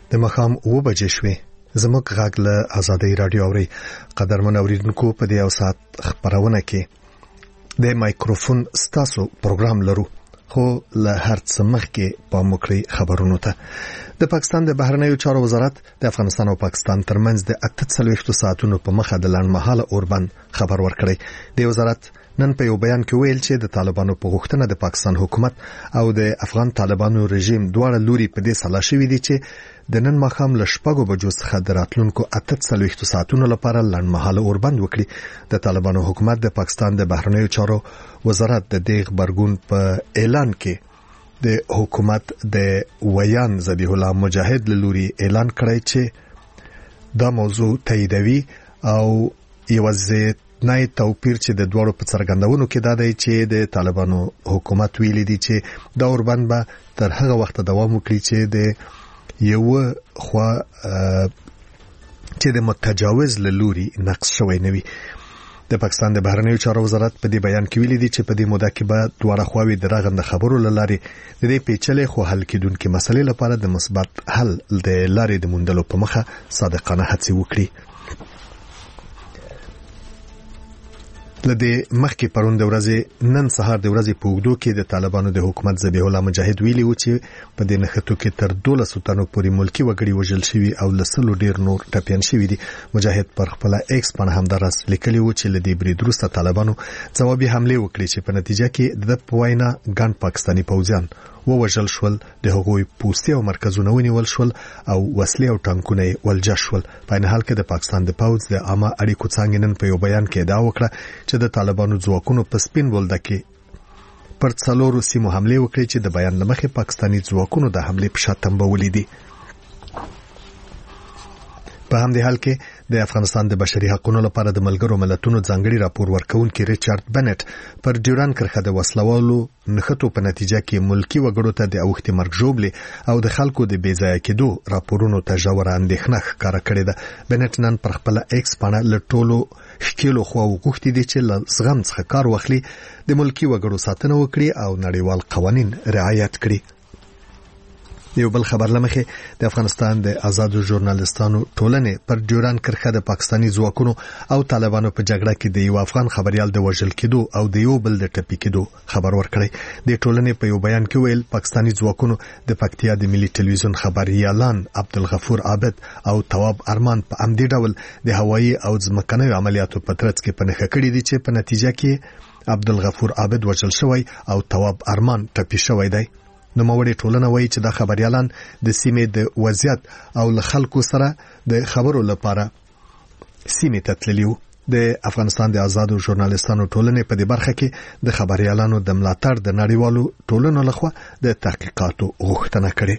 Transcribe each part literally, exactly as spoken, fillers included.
د مخام اوه بجې شوې. زموږ غږ له آزادۍ رادیو اوري. قدرمن اوریدونکو، په دې یو ساعت خبرونه کې د مایکروفون ستاسو پروګرام لرو، خو له هر څه مخکې په مکري خبرونو ته. د پاکستان د بهرنیو چارو وزارت د افغانستان او پاکستان ترمنځ د اته څلوېښت ساعتونو په مخه د لنډمهاله اوربند خبر ورکړی. د وزارت نن په یو بیان کې ویل چې د طالبانو په غوښتنه د پاکستان حکومت او د افغان طالبانو رژیم دواړه لوري په دې سلا شوې دي چې د نن ماښام له شپږو بجو څخه د راتلونکو اته څلوېښت ساعتونو لپاره لنډمهاله اوربند وکړي. د طالبانو حکومت د پاکستان د بهرنیو چارو وزارت د دې خبرګون په اعلان کې د حکومت د ویان ذبیح الله مجاهد لوري اعلان کړی چې دا موضوع تاییدوي او یوازې نه توپیر چې د دوړو په څرګندونو کې دا دی چې د طالبانو حکومت ویلي دي چې دا اوربند به تر هغه وخت دوام وکړي چې د یو خو چې د متجاوز لوري نقص شوی نه وي. د پاکستان د بهرنیو چارو وزارت په دې بیان کې ویلي دي چې په دې موده کې به دواړه خواوې د راغند خبرو لاري د دې پیچلې خو حل کېدونکې مسلې لپاره د مثبت حل د لارې د موندلو په مخه صادقانه هڅې وکړي. لدې مخکې پرون د ورځې نن سهار د ورځې په وګړو کې د طالبانو د حکومت ذبیح الله مجاهد ویلي و چې په دې نښتو کې تر دولسو تنو پورې ملکی وګړي وژل شوي او لسلو ډیر نور ټپيان شوي دي. مجاهد پر خپل ایکس باندې همدارس لیکلی و چې لدې برید وروسته طالبانو ځوابي حمله وکړي چې په نتیجه کې د پوینا ګان پاکستاني پوځیان ووژل شول، د هغوی پوستي او مرکزونه ونیول شول او وسلې او ټانکونه ولجا شول. په ان حال کې د پاکستان د پوځ د عامه اړیکو څنګه نن په یو بیان کې دا وکړه چې د طالبانو ځواکونو په سپین بولده کې پر څلورو سیمو حمله وکړي چې د بیان لمخې پاکستاني ځواکونو د حمله په شا تنبولې دي. په همدې حال کې د افغانستان د بشري حقوقو لپاره د ملګرو ملتونو ځانګړي راپور ورکونکي ریچارډ بنټ پر ډیوران کرښه د وسلوالو نښتو په نتیجه کې ملکی وګړو ته د اوختي مرګ ژوبلې او د خلکو د بې ځای کېدو راپورونو ته ژوره اندېښنه ښکاره کړې ده. بنټ نن پر خپل ایکس باندې له ټولو ښکیلو خو غوښتي دي چې له زغم څخه کار واخلي، د ملکی وګړو ساتنه وکړي او نړیوال قوانین رعایت کړي. یو بل خبر لمخه د افغانستان د آزادو ژورنالیستانو ټولنې پر ډیوران کرښه د پاکستاني ځواکونو او طالبانو په جګړه کې د یو افغان خبريال د وژل کېدو او د یو بل د ټپي کېدو خبر ورکړی. د ټولنې په یو بیان کې ویل پاکستاني ځواکونو د پکتیا د ملي ټلویزیون خبريالان عبدالغفور عابد او تواب ارمان په امدې ډول د هوایي او ځمکنیو عملیاتو په ترڅ کې پنهخه کړی دي چې په نتیجه کې عبدالغفور عابد وژل شوی او تواب ارمان ټپي شوی دی. نو موړي ټولنه وایي چې د خبريالان د سیمې د وضعیت او له خلکو سره د خبرو لپاره سیمې ته تللي وو. د افغانستان د آزادو ژورنالیستانو ټولنې په دې برخه کې د خبريالانو د ملاتړ د نړیوالو ټولنو لخوا د تحقیقاتو غوښتنه کړې.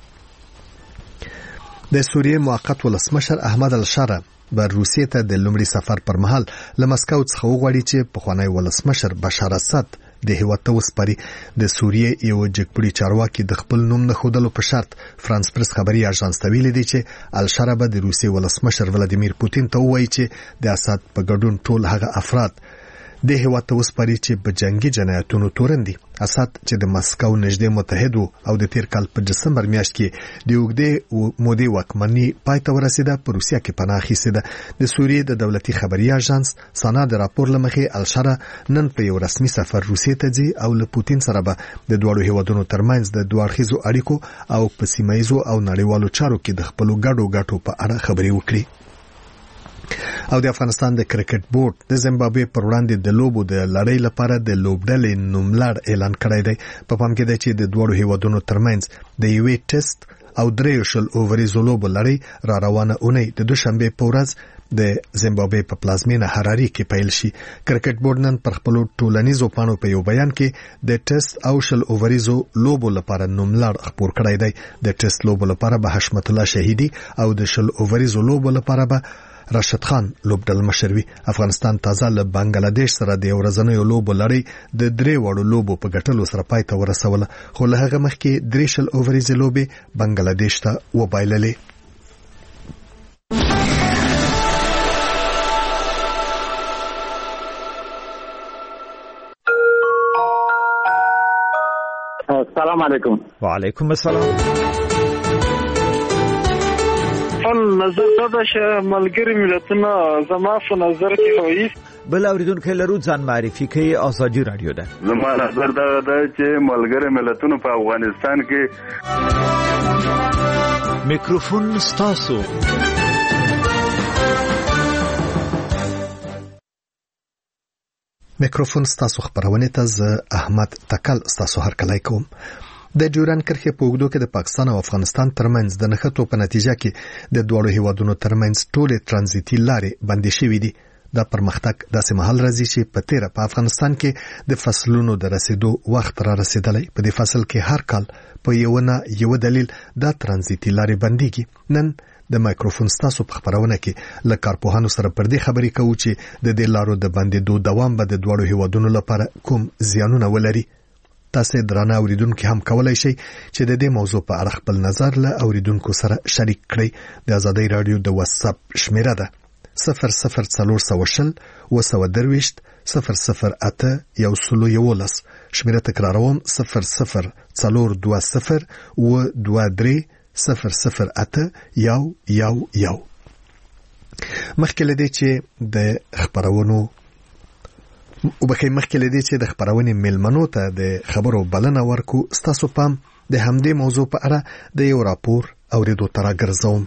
د سوریې موقت ولسمشر احمد الشاره بر روسیې ته د لومړي سفر پر مهال له مسکو څخه وغواړي چې پخوانی ولسمشر بشار اسد د هیواد ته وسپاري. د سوریې یو جګپړي چارواکي د خپل نوم نه خودلو په شرط فرانس پریس خبري اژانس ته ویلي دي چې الشاره به د روسیې ولسمشر ولادیمیر پوتین ته وایي چې د اسد په ګډون ټول هغه افراد د هیواد ته وسپاري چې په جنگي جنایتونو تورن دي. اسد چې د مسکو نږدې متحد او د تیر کال په دسمبر میاشت کې د وګړي مودې واکمنۍ پای ته ورسیده په روسیا کې پناه اخیسته. د سوریې د دولتي خبري اژانس سانا د راپور لمخې الشاره نن په یو رسمي سفر روسیې ته ځي او له پوتین سره به د دوړو هیوادونو ترمنځ د دوړخیزو اړیکو او په سیمایزو او نړیوالو چارو کې د خپل ګډو ګټو په اړه خبري وکړي. او د افغانستان د کرکټ بورډ د زیمبابوې پر وړاندې د لوبو د لړۍ لپاره د لوبډلې نوملړ اعلان کړی دی. په پام کې ده چې د دوړو هیوادونو ترمنځ د یوې ټیسټ او درې شل اووريزو لوبو لړۍ را روانه اونۍ د دوشنبه په ورځ د زیمبابوې په پلازمینه هراري کې پیل شي. کرکټ بورډ نن پر خپل ټولنیزو پاڼو په یو بیان کې د ټیسټ او شل اووريزو لوبو لپاره نوملړ خبر کړی دی. د ټیسټ لوبو لپاره به حشمت الله شهیدي او د شل اووريزو لوبو لپاره به راشد خان لوبډل مشروي. افغانستان تازه له بنگلاديش سره د ورځنیو لوبو لړۍ د درې وړو لوبو په ګټلو سره پای ته ورسوله، خو له هغه مخکې درې شل اووريزې لوبې بنگلاديش ته وبایللې. السلام علیکم. وعلیکم السلام. خپل نظر دا چې ملګری ملتونه زما په نظر کې وایي. بل اوریدونکو لرو ځان معرفي کوي. ازادي رادیو ده. زما نظر دا ده چې ملګری ملتونه په افغانستان کې. میکروفون ستاسو. میکروفون ستاسو خبرونه ته ز احمد تکل ستاسو هرکلی کوم. د ډیورند کرښې په اوږدو کې د پاکستان او افغانستان ترمنځ د نښتو په نتیجه کې د دوه هیوادونو ترمنځ ټولې ترانزیتي لارې بندې شوې دي. دا پرمختګ داسې مهال راځي چې په تیره په افغانستان کې د فصلونو د رسیدو وخت را رسیدلی. په دې فصل کې هر کال په یو نه یو دلیل دا ترانزیتي لارې بندېږي. نن د مایکروفون ستاسو په خبرونه کې له کارپوهانو سره پر دې خبرې کوو چې د دې لارو د بندېدو دوام به د دوه هیوادونو لپاره کوم زیانونه ولري. تاسو درانه اوریدونکو هم کولای شئ چې د دې موضوع په اړه خپل نظر له اوریدونکو سره شریک کړئ. د آزادۍ رادیو د واتس اپ شمیره ده صفر صفر څلور سوه شل اوه سوه درویشت صفر صفر اته یو سلو یولس. شمیره تکراروم صفر صفر څلور دوه صفر اوه دوه درې صفر صفر اته یو یو یو. مخکې له دې چې د خبرونو او بخې مخکې له دې چې د خبرونې ملمنو ته د خبرو بلنه ورکو، ستاسو پام د همدې موضوع په اړه د یو راپور اوریدو ته راګرځوم.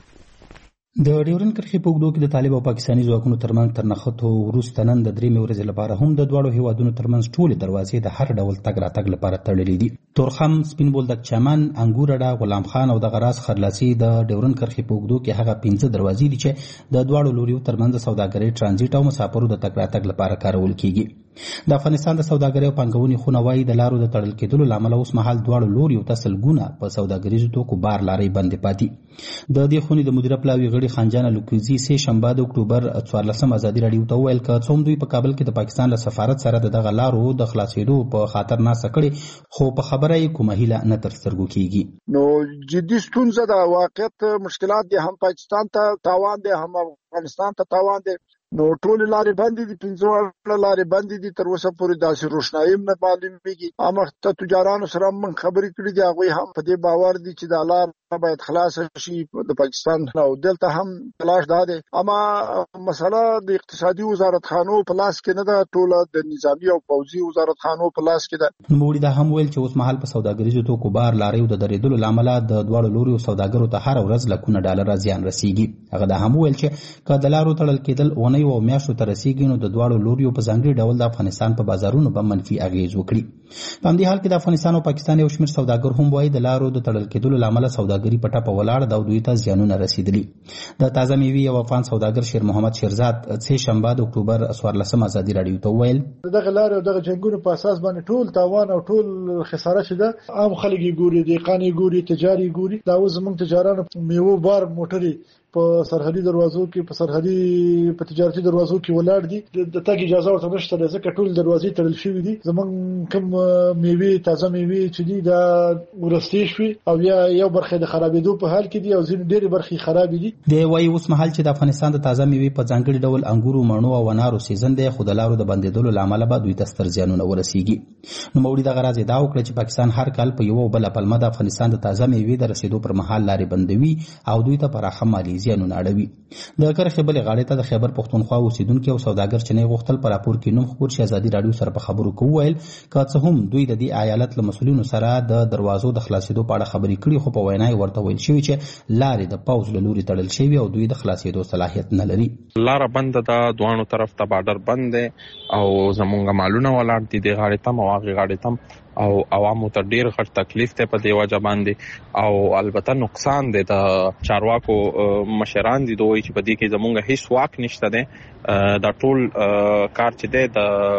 د ډیورند کرښې په اوږدو کې د طالب او پاکستاني ځواکونو ترمنځ تر نښتو وروسته نن د درېیمې ورځې لپاره هم د دواړو هیوادونو ترمنځ ټولې دروازې د هر ډول تګ راتګ لپاره تړلې دي. تورخم، سپین بولدک چمن، انګور اډه، غلام خان او د غراس خرلاسي د ډیورند کرښې په اوږدو کې هغه پنځه دروازې دي چې د دواړو لوریو ترمنځ د سوداګرۍ، ترانزیت او مسافرو د تګ راتګ لپاره کارول کیږي. د افغانستان د سوداګرۍ او پانګونې خونه وايي د لارو د تړل کېدلو لامل اوس مهال دواړو لوریو ته سلګونه په سوداګریزو توکو بار لارې بندې پاتې. د دې خونې د مدیره پلاوي غړي خنجان لوکوزي سه شنبه د اکتوبر څوارلسم ازادي رادیو ته وویل چې څوم دوی په کابل کې د پاکستان له سفارت سره د دغه لارو د خلاصېدو په خاطر ناسه کړي، خو په خبره یې کومه هیله نه تر سترګو کېږي. نو جدي ستونزه د واقعیت مشکلات دي، هم پاکستان ته تاوان دی هم افغانستان ته تاوان دی. نو ټول لارې بندې دي، پنځه لارې بندې دي، تر اوسه پورې داسې روښنايي نه معلومیږي. امخته تجارانو سره من خبرې کړې دي، هغوی هم په دې باور دي چې دا لار باید خلاص شي د پاکستان او دلته هم تلاش دا دی. اما مسله د اقتصادي وزارت خانو په لاس کې نه ده، ټوله د نظامی او پوځي وزارت خانو په لاس کې ده. نوموړي دا هم ویل چې اوس مهال په سوداګریزو توکو بار لارې د درېدلو له امله د دواړو لوریو سوداګرو ته هر ورځ لکونه ډالره زیان رسیږي. هغه دا هم ویل چې که د لارو تړل کېدل ونه او میاشتو ته رسیږي نو د دواړو لوریو په ځانګړي ډول د افغانستان په بازارونو به منفي اغیز وکړي. په همدې حال کې د افغانستان او پاکستان یو شمېر سوداګر هم وایي د لارو د تړل کېدلو له امله سوداګري په ټپه ولاړه ده او دوی ته زیانونه رسیدلي. د تازه میوې یو افغان سوداګر شیر محمد شیرزاد سه شنبه د اکتوبر څوارلسم ازادي رادیو ته وویل دغه لارې او دغه جنګونو په اساس باندې ټول تاوان او ټول خساره چې ده عام خلک یې ګوري، دهقان یې ګوري، تجار یې ګوري. دا اوس زموږ تجارانو میوه بار موټرې په سرحدي دروازو کې په سرحدي په تجارتي دروازو کې ولاړ دي، د تګ اجازه ورته نشته ځکه ټول دروازې تړل شوې دي. زمونږ کوم میوې تازه میوې چې دي دا ورستې شوي او یا یو برخه د خرابېدو په حال کې دي او ځینې ډېرې برخې خرابې دي. دی وايي اوس مهال چې د افغانستان د تازه میوې په ځانګړي ډول انګورو، مڼو او انارو سیزن دی، خو د لارو د بندېدلو له امله به دوی ته ستر زیانونه ورسیږي. نوموړي دغه راز ادعا وکړه چې پاکستان هر کال په یوه بله پلمه د افغانستان د تازه میوې د رسېدو پر مهال لارې بندوي او دوی ته پراخه مالي زیانونه اړوي. د کرښې بلې غاړې ته د خیبر پښتونخوا اوسیدونکي او سوداګر چې نه غوښتل په راپور کې نوم خپور شي ازادي رادیو سره په خبرو کې وویل که څه هم دوی د دې ایالت له مسؤلینو سره د دروازو د خلاصېدو په اړه خبرې کړي، خو په وینا یې ورته ویل شوي چې لارې د پوځ له لوري تړل شوي او دوی د خلاصېدو صلاحیت نه لري. لاره بنده ده، دوانو طرف ته بارډر بند دی او زمونږ مالونه ولاړ دي د غاړې تم او هغې غاړې تم او عوامو ته ډیر غټ تکلیف ته په دی وجه باندې او البته نقصان دی د چارواکو مشران دي دوی چې په دې کې زمونږ هیڅ واک نشته دی. دا ټول کار چې دی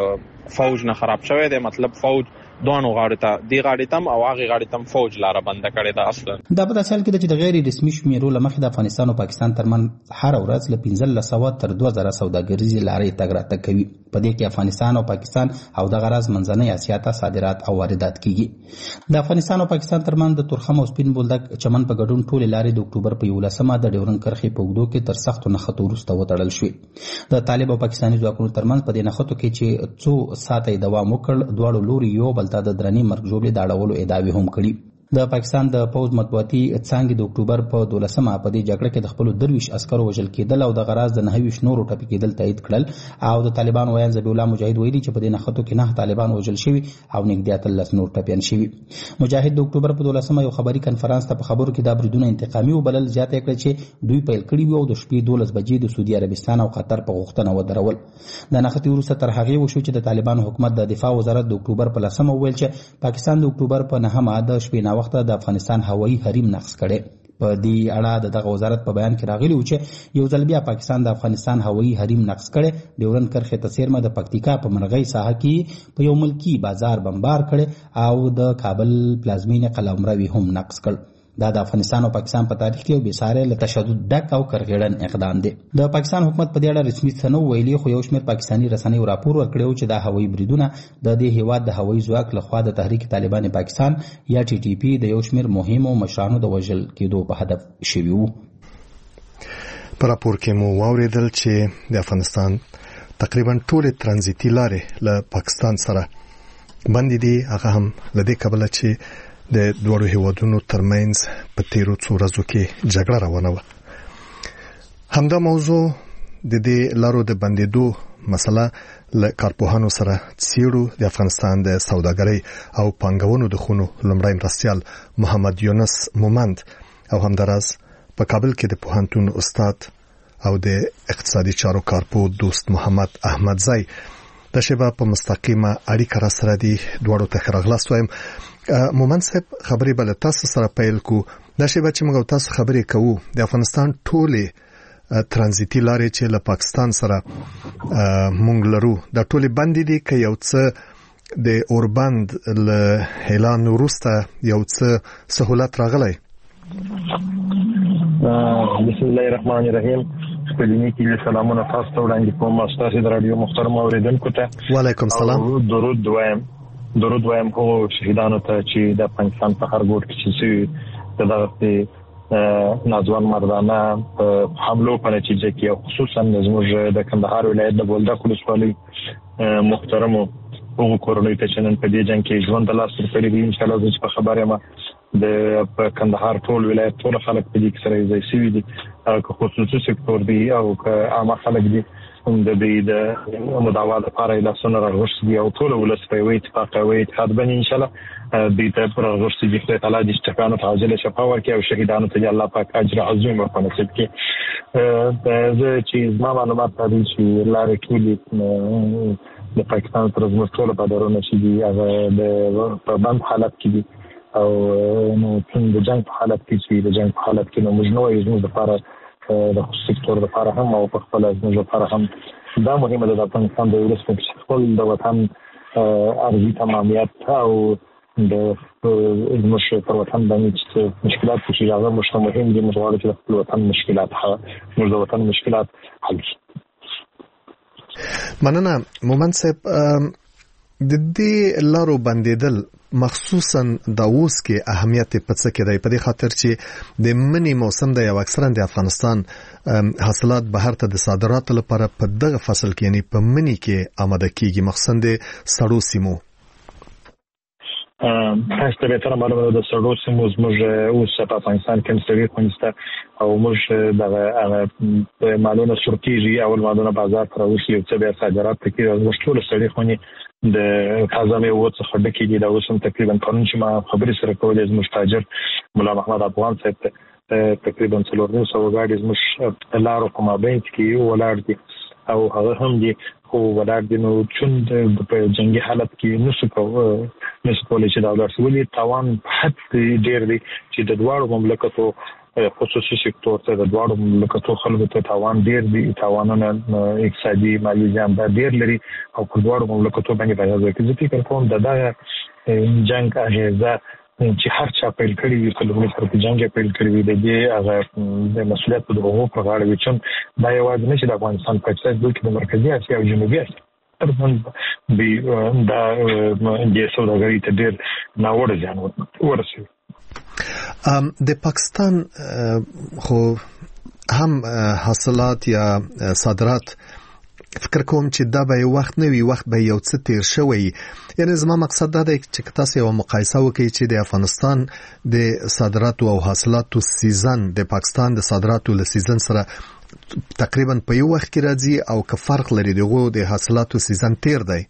د فوج نه خراب شوی دی، مطلب فوج دوانو غاړې ته دی غاړې تم او هغې غاړې تم فوج لاره بنده کړې ده. اصلا دا په داسې حال کې ده چې د غیر رسمي شمیرو له مخې د افغانستان او پاکستان ترمنځ هره ورځ له پنځلس سوه تر دوه زره سوداګریزې لارې تګ راتګ کوي. په دې کې افغانستان او پاکستان او دغه راز منځنۍ اسیا ته صادرات او واردات کیږي. د افغانستان او پاکستان ترمنځ د تورخم او سپین بولدک چمن په ګډون ټولې لارې د اکتوبر په یولسمه د ډیورند کرښې په اوږدو کې تر سختو نښتو وروسته وتړل شوې. د طالب او پاکستاني ځواکونو ترمنځ په دې نښتو کې چې څو ساعته دوام وکړ، دواړو لوري یو بل ته د درنې مرګ ژوبلې د اړولو ادعاوې هم کړي. د پاکستان د پوز مطبوعاتي څانګې د اکتوبر په دولسمه په دې جګړه کې د خپل درویش عسکرو وژل کېدل او د غراز د نهویش نورو ټپي کېدل تایید کړل او د طالبان ویان ذبیح الله مجاهد ویلي چې په دې نښتو کې نه طالبان وژل شوي او نږدې اتلس نور ټپیان شوي. مجاهد د اکتوبر په دولسمه یو خبري کنفرانس ته په خبرو کې دا بریدونه انتقامي وبلل. زیاته کړه چې دوی پیل کړي وو او د شپې دولس بجې د سعودي عربستان او قطر په غوښتنه ودرول. د نښتې وروسته تر هغې وشو چې د طالبانو حکومت د دفاع وزارت د اکتوبر په لسمه وویل چې پاکستان د اکتوبر په نهمه د شپې ناوخته د افغانستان هوایي حریم نقض کړي. په دې اړه د دغه وزارت په بیان کې راغلی و چې یو ځل بیا پاکستان د افغانستان هوایي حریم نقض کړي. ډیورن کرښې ته څیرمه د پکتیکا په مرغۍ ساحه کې په یو ملکی بازار بمبار کړي او د کابل پلازمینې قلمرو هم نقض کړ. دا د افغانستان او پاکستان په تاریخ کې یو بېساری له تشدد ډک او کرغېړن اقدام دی. د پاکستان حکومت په دې اړه رسمي څه نه ویلي، خو یو شمېر پاکستاني رسنیو راپور ورکړی و چې دا هوایي بریدونه د دې هیواد د هوایي ځواک لخوا د تحریک طالبان پاکستان یا ټي ټي پي د یو شمېر مهمو مشرانو د وژل کېدو په هدف شوي وو. په راپور کې مو واورېدل چې د افغانستان تقریبا ټولې ترانزیتي لارې له پاکستان سره بندې دي. هغه هم له دې کبله چې د دوړو هیوادونو ترمنځ په تیرو څو ورځو کې جګړه روانه وه. همدا موضوع د دې لارو د بندېدو مسله له کارپوهانو سره څېړو. د افغانستان د سوداګرۍ او پانګونو د خونو لومړی مرستیال محمد یونس مومند او همداراز په کابل کې د پوهنتون استاد او د اقتصادي چارو کارپو دوست محمد احمدزی د شیبه په مستقیمه اړیکه را سره دي. دواړو ته ښه راغلاست وایم. مومند صاحب خبرې به له تاسو سره پیل کو. دا شیبه چې موږ تاسو خبرې کوو د افغانستان ټولې ترانزیتي لارې چې له پاکستان سره موږ لرو دا ټولې بندې دي که یو څه د اوربند له اعلان وروسته یو څه سهولت راغلی؟ بسم الله الرحمن الرحیم. خپلینی کې سلامونه تاسو ته وړاندې کوم. تاسو د رادیو محترم اوریدونکو ته وعلیکم السلام. درود وایم. درود وایم هغو شهیدانو ته چې د افغانستان په هر ګوټ کې چې سوي دغه ناځوان مردانه په حملو په نتیجه کې او خصوصا زموږ د کندهار ولایت د بولدک ولسوالۍ محترمو هغو کورنیو ته چې نن په دې جنګ کې ژوند د لاس ورکړي دي. انشاءالله زه چې په خبر یم د کندهار ټول ولایت ټول خلک په دې کې سره یوځای شوي دي، که خصوصي سکتور دي او که عامه خلک دي د دې د مداوا لپاره لاسونه راغوښتي دي او ټول ولس په یوه اتفاق او یو باندې انشاءالله دې ته پر راغوښتي دي. خدای تعالی دې شفاعت ته عاجله شفا ورکړي او شهیدانو ته الله پاک اجر عظیم ورکړي نصیب کړي. زه چې زما معلومات دي چې لارې ټولې د پاکستان تر زموږ ټول بادرونه چې دي هغه د په بند حالت کې دي او نو څنګه د جنگ په حالت کې چې د جنگ په حالت کې نو موږ نو یو د لپاره د خصوصي سکتور لپاره هم او په خپل ځمکه لپاره هم دا مهمه ده. د افغانستان د ولس په خپل د وطن ارزي تمامیت او د زموږ پر وطن باندې چې مشکلات چې هغه مشته مهم دي. موږ غواړو چې خپل وطن مشکلات موږ د وطن مشکلات حل شي. مننه مومند صاحب. د دې لارو بندیدل مخصوصا د اوس کې اهمیت په څه کې دی؟ په دې خاطر چې د منی موسم د یو اکثرا د افغانستان حاصلات بهر ته د صادراتو لپاره په دغه فصل کې یعنی په منی کې آماده کیږي، مخصوصا د سړو سیمو. تاسو ته تر معلومه ده د سړو سیمو زموږ اوس په افغانستان کې مستوي خونسته او موږ د مالونو سورتیږي او مالونو بازار ته راوځي او څه به صادرات کوي. موږ ټول سړي خوني د تازه میوو څخه ډکې دي. دا اوس هم تقریبا قانون چې ما خبرې سره کولې زموږ تاجر مولا محمد افغان صاحب ته تقریبا څلور نیم سوه ګاډي زموږ لارو په مابین کې ولاړ دي او هغه هم دي خو ولاړ دي. نو چون په جنګي حالت کې نسو نسو کولی چې دا ولاړ ولې تاوان په حد ډېر دی چې د دواړو مملکتو خصوصي سکتور ته د دواړو مملکتو خلکو ته تاوان ډېر دي. تاوانونه اقتصادي مالي زیان دا ډېر لري او په دواړو مملکتو باندې باید وکړي. زه فکر کوم د دغه جنګ اغېزه چې هر چا پیل کړي وي په لومړي سر په جنګ پیل کړي وي د دې هغه د مسؤلیت په هغو په غاړه وي چې دا یوازې نه چې د افغانستان په څیر بلکې د مرکزي اسیا او جنوبي اسیا ترڅنګ دا د سوداګرۍ ته ډېر ناوړه زیان ورسوي. د پاکستان خو هم حاصلات یا صادرات فکر کوم چې دا به یو وخت نه وي، وخت به یو څه تیر شوی. یعنی زما مقصد دا دی چې تاسو یو مقایسه وکړئ چې د افغانستان د صادراتو او حاصلاتو سیزن د پاکستان د صادراتو له سیزن سره تقریبا په یو وخت کې راځي او که فرق لري دغه د حاصلاتو سیزن تیر دی.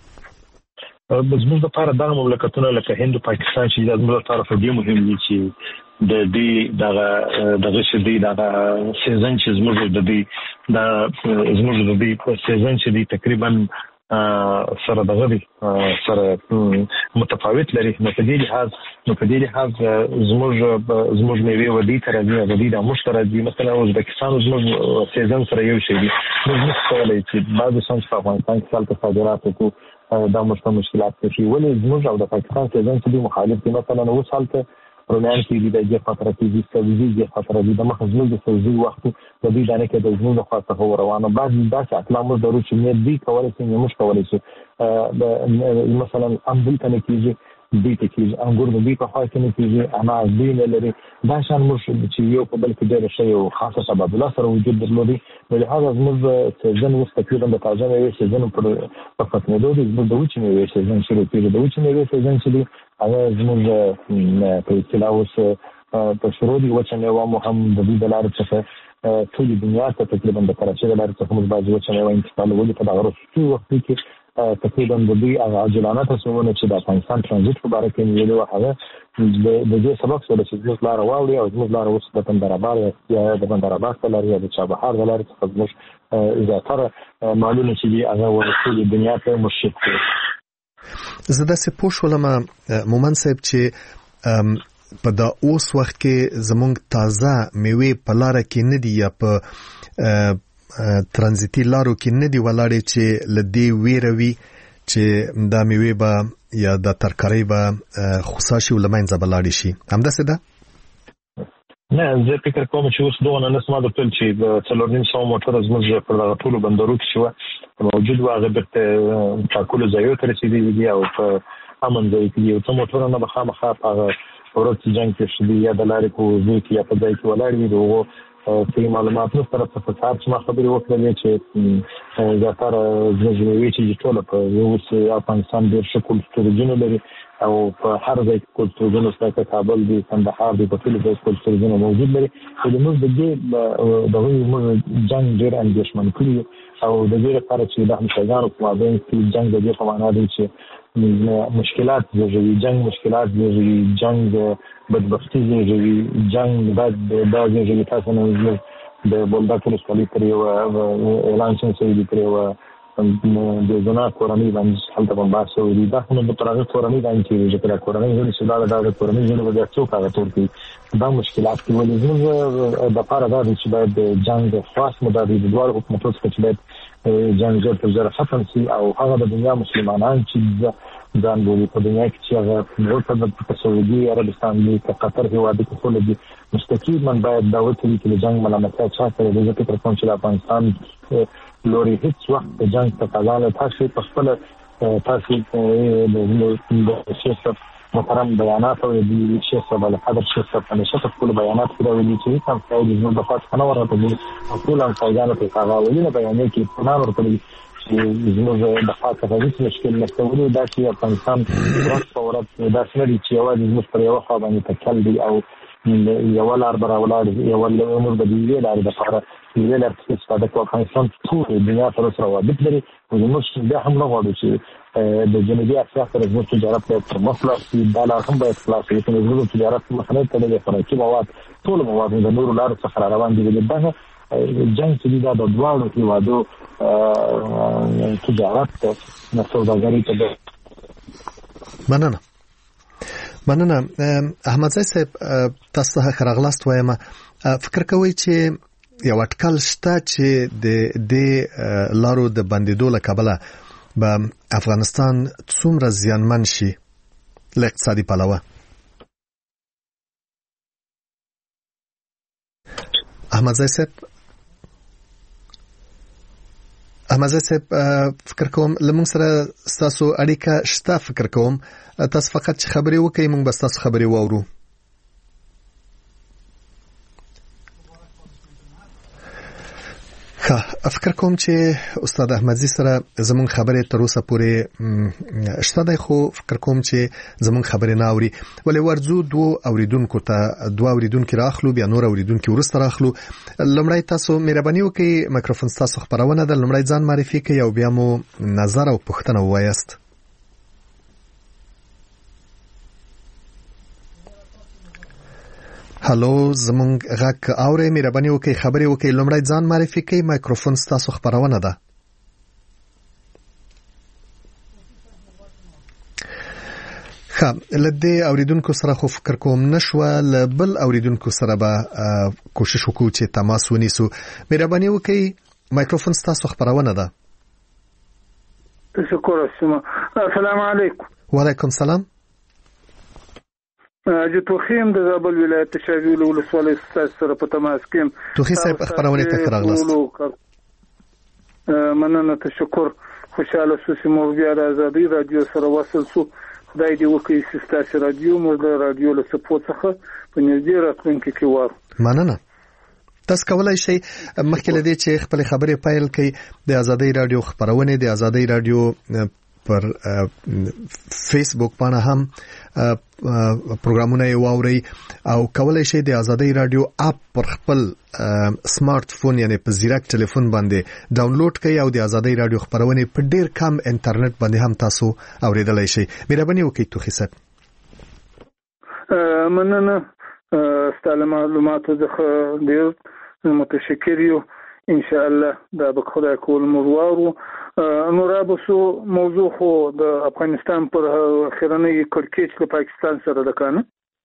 زموږ لپاره دا مملکتونه لکه هند او پاکستان چې زموږ لپاره په دې مهم دي چې د دې دغه دغه شدي دغه سیزن چې زموږ د دې د زموږ د دې سیزن چې دی تقریبا سره دغه دی سره متفاوت لري. نو په دې لحاظ نو په دې لحاظ زموږ زموږ میوه ودی تر دې ودی د مشترک دي. مثلا ازبکستان زموږ سیزن سره یو شی دي. موږ څه چې بعض څنګه په افغانستان کې سال صادرات کو دا مشته مشکلات شي ولې زموږ او د پاکستان سیزن چې مخالف دي. مثلا نو سال ته رومیان کې دي د فتره کې دي سبزي د فتره دي د مخزن د سبزي وخت د دې دانه کې د زموږ د خاصه هو روانه بعض داسې اقلام ضروري چې نه دي کولای شي نه مش کولای شي. مثلا امبل کنه کېږي دې ته کېږي انګور د دې په خاصه کې نه کېږي اما دین لري دا شان مش چې یو په بل کې ډېر شی او خاصه سبب لا سره وجود درلودي. ولهدا زموږ سیزن وست تقریبا د تازه میوه سیزن پر فقط نه دوی د وچې میوه سیزن شروع کېږي. د وچې میوه سیزن چې دی هغه زموږ په اصطلاح اوس په شروع دی وچې میوه مو هم د دې د لارې څخه ټول دنیا ته تقریبا د کراچۍ د لارې څخه موږ بعض وچې میوه انتقال ولې په دغه وروستي وخت کې تقریبا د دې عاجلانه تصمیمونه چې د افغانستان ترانزیت په اړه کې نیولې و هغه د دې سبب سره چې زموږ لار واوړي او زموږ لار اوس د بندرابار یا د بندرابار لار یا د چابهار د لارې څخه زموږ زیاتره معلومه چې دی هغه ورسول دنیا ته مشت کړي. زه داسې پوه شولم مومن صاحب چې په دا اوس وخت کې زموږ تازه میوه په لار کې نه دی یا په ترانزیتي لارو کې نه دی ولاړې چې لدی ویروي چې دا میوه به یا د ترکاري به خصاشي ولمنځه بلاړي شي. همداسې ده؟ نه زه فکر کوم چې اوس دوه نه سم د ټول چې د څلور نیم سو موټر زموږ په دغه ټولو بندرو کې شو موجود و هغه د ټاکلو ځایو ته رسیدلی دي او په امن ځای کې یو څو موټر نه بخامخه په ورته جنگ کې شدي یا د لارې کو ځای کې یا په ځای کې ولاړ وي دغه په معلوماتو سره په فساد چې ما خبرې وکړلې چې زیاتره زموږ چې ټول په یو افغانستان ډېر ښه کلتورونه لري او په هر ځای کې کلتورونه ستاسو کابل دی کندهار دی په ټول ځای کې کلتورونه موجود لري. خو د موږ د دې دغه موږ جنگ ډېر اندېښمن کړی او د دې لپاره چې د همسایګانو په مابین کې جنگ د دې په معنا دی چې مشکلات زیږوي جنگ مشکلات زیږوي جنگ بدبختی زیږوي جنگ بعد دا زیږوي تاسو نه د بولدک ولسوالۍ پر یو اعلان شوی دی پر یو د زنا کورنۍ باندې هلته په باسه وي دا خو د پرغه کورنۍ باندې چې د کورنۍ غړي سودا د کورنۍ غړي وجه څو کاغه تور کی دا مشکلات کې ولې زموږ د لپاره دا چې باید جنگ خاص مداري د دوه حکومتونو څخه باید جنگ زر تر زر ختم شي او هغه د دنیا مسلمانان چې ځان بولي په دنیا کې چې هغه ورته د سعودي عربستان دی قطر هیواد کې ټول دي مستقیما باید دا وکړي چې جنگ ملامتیا چاته د ذکر پر کوم چې افغانستان لوري هیڅ وخت د جنگ په تاله تاسو په خپل تاسو د شیخ محترم بیانات او د شیخ صاحب له قدر شیخ صاحب په نشه خپل بیانات کړو ویلي چې تاسو ته د نو په خاطر ورته دي او ټول ان ځانګړي په هغه ولینه بیانې کې پناه ورته زموږ د خاطر هیڅ مشکل نشته ولې دا چې افغانستان ورځ په ورځ دا سړي چې یوازې زموږ پر یو خوا باندې تکل دي او یو لار براولار یو امور د دې لارې د لپاره دې لارې چې استفاده کوي افغانستان ټول دنیا سره سره وابط لري او زموږ بیا هم نه غواړو چې د جنوبي اسیا سره زموږ تجارت په مخلص دا لار هم باید خلاص شي چې زموږ تجارت مخنه ته د خوراکي مواد ټول مواد د نورو لارو څخه روان دي دا جنگ چې دا د دوه هیوادو تجارت نه سوداګري ته مننه مننه احمد زای صاحب تاسو ښه راغلاست وایم فکر کوئ چې یو اټکل شته چې د دې لارو د بندیدو له کبله به افغانستان څومره زیانمن شي له اقتصادي پلوه؟ احمد زای صاحب احمد زای صاحب فکر کوم لمون سره تاسو اړیکه شته فکر کوم تاسو فقط چې خبرې وکړئ موږ بس تاسو خبرې واورو. ښه فکر کوم چې استاد احمدزي سره زمون خبرې تر اوسه پورې شته دی خو فکر کوم چې زمون خبرې نه اوري ولې ورځو دوه اوریدونکو ته دوه اوریدونکو راخلو بیا نور اوریدونکو ورسته راخلو لمړی تاسو مهرباني وکړئ مایکروفون تاسو خبرونه د لمړی ځان معرفي کړئ او بیا مو نظر او پوښتنه ووایاست. هالو زمونږ غږ اورئ مهرباني وکړئ خبرې وکړئ لومړی ځان معرفي کړئ مایکروفون ستاسو خبرونه ده. ښه له دې اوریدونکو سره خو فکر کوم نشوه له بل اوریدونکو سره به کوشش وکړو چې تماس ونیسو. مهرباني وکړئ مایکروفون ستاسو خبرونه ده. شکر اسما. السلام علیکم. وعلیکم سلام. جو توخیم د زابل ولایت شاویل ولسوالۍ سره په تماس کې توخی صاحب خبرونه ته راغلاست. مننه تشکر خوشاله سوسی مو بیا د ازادي رادیو سره وصل سو خدای دې وکړي سیستاسي رادیو مو د رادیو له سپورت څخه په نږدې راتلونکي کې وار. مننه. تاسو کولای شئ مخکې له دې چې خپل خبرې پیل کړئ د ازادي رادیو خبرونه د ازادي رادیو پر فیسبوک باندې هم پروګرامونه واوري او کولای شئ د ازادي رادیو اپ پر خپل سمارټ فون یعنی په زیرک ټلیفون باندې ډاونلوډ کړئ او د ازادي رادیو خبرونه په ډیر کم انټرنیټ باندې هم تاسو اوریدلای شئ. مهرباني وکړئ توخی صاحب. مننه ستاسو معلوماتو څخه ډیر متشکر یو ان شاء الله دا به خدای کول مروارو. نورابسو موضوع خو د افغانستان پر خیرنۍ کړکېچ له پاکستان سره د کانه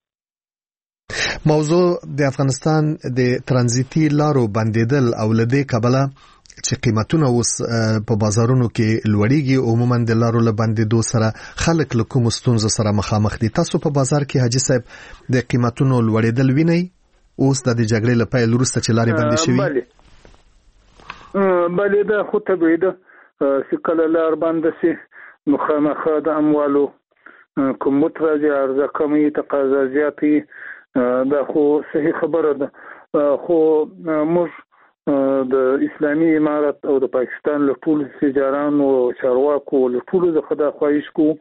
موضوع د افغانستان د ترانزیتي لارو بندیدل او لدې کبله چې قیمتونه اوس په بازارونو کې لوړیږي عموما د لارو له بندیدو سره خلک له کوم ستونزو سره مخامخ دي. تاسو په بازار کې حاجی صاحب د قیمتونو لوړېدل وینئ اوس د جګړې له پیل وروسته چې لارې بندې شوي؟ بله بله دا خو طبیعي ده چې کله لار بنده سي نو خامخا د اموالو کمبود راځي عرضه کمي تقاضا زیاتي دا خو صحیح خبره ده. خو موږ د اسلامي امارت او د پاکستان له ټولو تجارانو او چارواکو له ټولو څخه دا خواهش کوو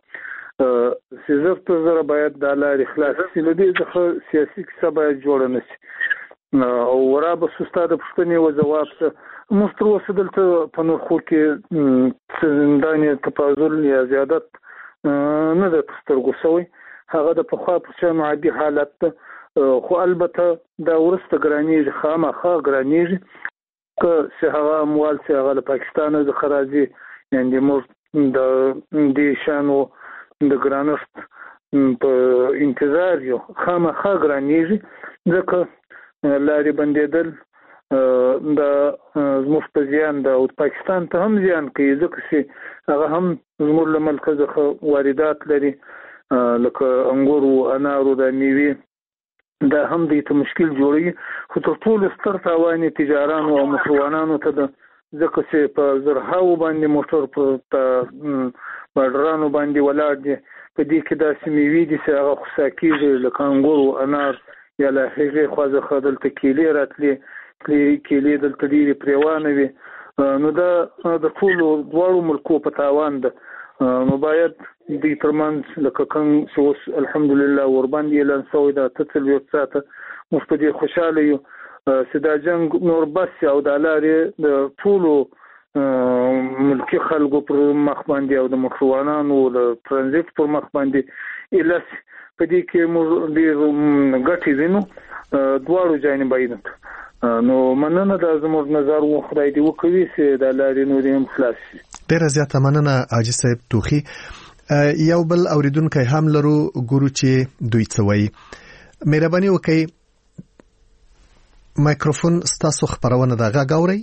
چې زر تر زره باید د لارې خلاص شي له دې څخه سیاسي کیسه باید جوړه نه شي او ورابه استاد پوښتنې و جواب څه موږ تر اوسه دلته په نرخو کې زندان تفاضل یا زیادت نه ده سترګو شوی هغه د پخوا په شان عادي حالت ده خو البته دا ورسته ګرانیږي خامخا ګرانیږي که چې هغه اموال چې هغه له پاکستان څخه راځي یعنې موږ د دې شانو د ګرانښت په انتظار یو خامخا ګرانیږي ځکه لارې بندېدل دا زموږ په زیان ده او پاکستان ته هم زیان کوي ځکه چې هغه هم زموږ له ملکه څخه واردات لري لکه انګور او انارو د میوې دا هم دې ته مشکل جوړوي. خو تر ټولو ستر تاوان تجارانو او موټروانانو ته ده ځکه چې په زرهاو باندې موټر په بارډرانو باندې ولاړ دي په دې کې داسې میوې دي چې هغه خوسا کېږي لکه انګور او انار یا له هغې خوا څخه دلته کیلې راتلې کېلې دلته ډېرې پرېوانه وي نو دا د ټولو دواړو ملکو په تاوان ده نو باید دوی ترمنځ لکه کوم چې اوس الحمدلله ورباندې اعلان شوی ده اته څلوېښت ساعته موږ په دې خوشحاله یو چې دا جنګ نور بس او دا لارې د ټولو ملکي خلکو پر مخ باندې او د موټروانانو د ترانزیت پر مخ باندې ایلس په دې کې موږ ډېر ګټې وینو دواړو جانبینو ته. نو مننه دا زموږ نظر و خدای دې وکړي چې دا لارې نورې هم خلاص شي. ډېره زیاته مننه حاجي صاحب توخی. یو بل اوریدونکی هم لرو ګورو چې دوی څه وایي. مهرباني وکړئ مایکروفون ستاسو خبرونه ده غږ اورئ.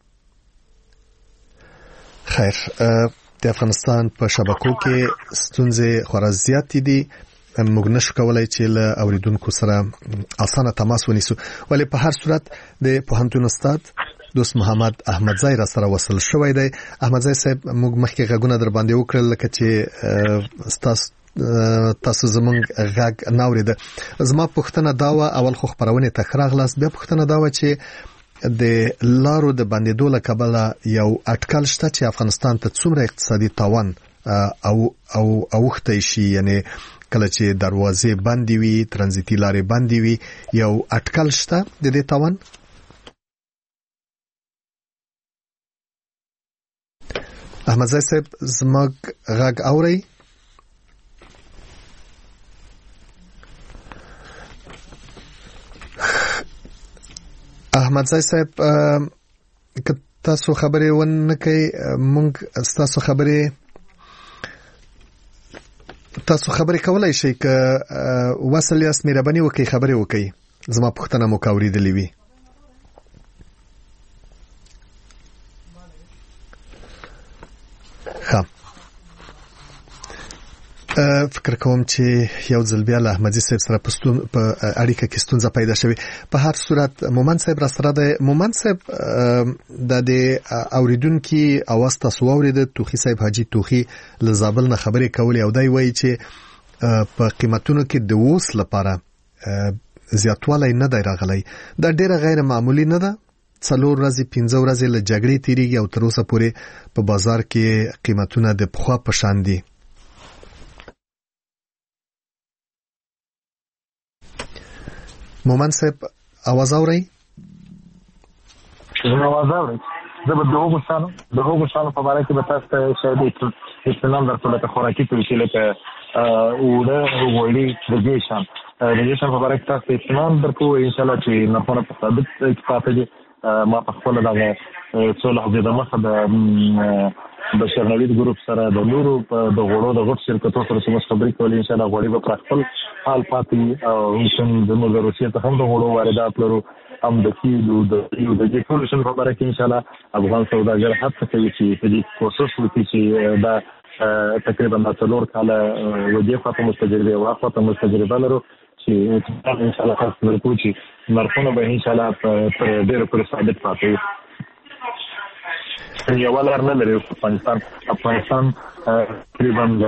خیر د افغانستان په شبکو کې ستونزې خورا زیاتې دي موږ نشو کولای چې له اوریدونکو سره اسانه تماس ونیسو ولی په هر صورت د پوهنتون استاد دوست محمد احمدزی را سره وصل شوی دی. احمدزی صاحب موږ مخکې غږونه در باندې وکړل لکه چې تاسو تاسو زمونږ غږ ناوریده. زما پوښتنه دا و اول خو خبرونه ته راغلاست بیا پوښتنه دا و چې د لارو د بندیدو له کبله یو اټکل شته چې افغانستان ته څومره اقتصادي تاوان او او اوخته شي، یعنی کله چې دروازې بندې وي، ترانزیتي لارې بندې وي، یو اټکل شته د دې تاوان؟ احمدزی صاحب زموږ غږ اورئ؟ احمدزی صاحب که تاسو خبرې ونه کوي، مونږ تاسو خبرې تاسو خبرې کولای شئ، که وصل یاست مهرباني وکړئ خبرې وکړئ، زما پوښتنه مو اوریدلې وي. ښه، فکر کوم چې یو ځل بیا له احمدزي صاحب سره پستون په اړیکه کې ستونزه پیدا شوې. په هر صورت مومن صاحب را سره د مومن صاحب د اوریدونکو اواز تاسو اوریده، توخي صاحب حاجی توخي له زابل نه خبرې کولې او دای وایي چې په قیمتونو کې د اوس لپاره زیاتوالی نه دی راغلی. دا ډیره غیر معمولی نه ده. څلور ورځې پنځه ورځې له جګړې تیریږي او تر اوسه پورې په بازار کې قیمتونه د پخوا په شان دي. مومن صاحب आवाज اورئ؟ زه आवाज اورئ. زه به د هغو شانو د هغو شانو په باره کې به تاسو ته شاید اطمینان درکړو لکه خوراکي توکي لکه اوړه، غوړي، د دې شان د دې شان په باره کې تاسو ته اطمینان درکړو انشاءالله چې نرخونه په ثابت اتفاق دي. ما په خپله دغه څو لحظې دمخه د بشر نوید ګروپ سره د نورو د غوړو د غټ شرکتونو سره چې موږ خبرې کولې، انشاءالله غوړي به پر خپل حال پاتې او زموږ د روسیې څخه هم د غوړو واردات لرو، هم د تیلو د تیلو د دې ټولو شیانو په باره کې انشاءالله افغان سوداګر هڅه کوي چې په دې کوشش وکړي چې دا تقریبا څلور کاله ودې خواته موږ تجربه او خواته موږ تجربه لرو چې انشاءالله تاسو ورکو چې نرخونه به انشاءالله پر ډېره پورې ثابت پاتې وي. یو لار نه لري افغانستان افغانستان تقریبا د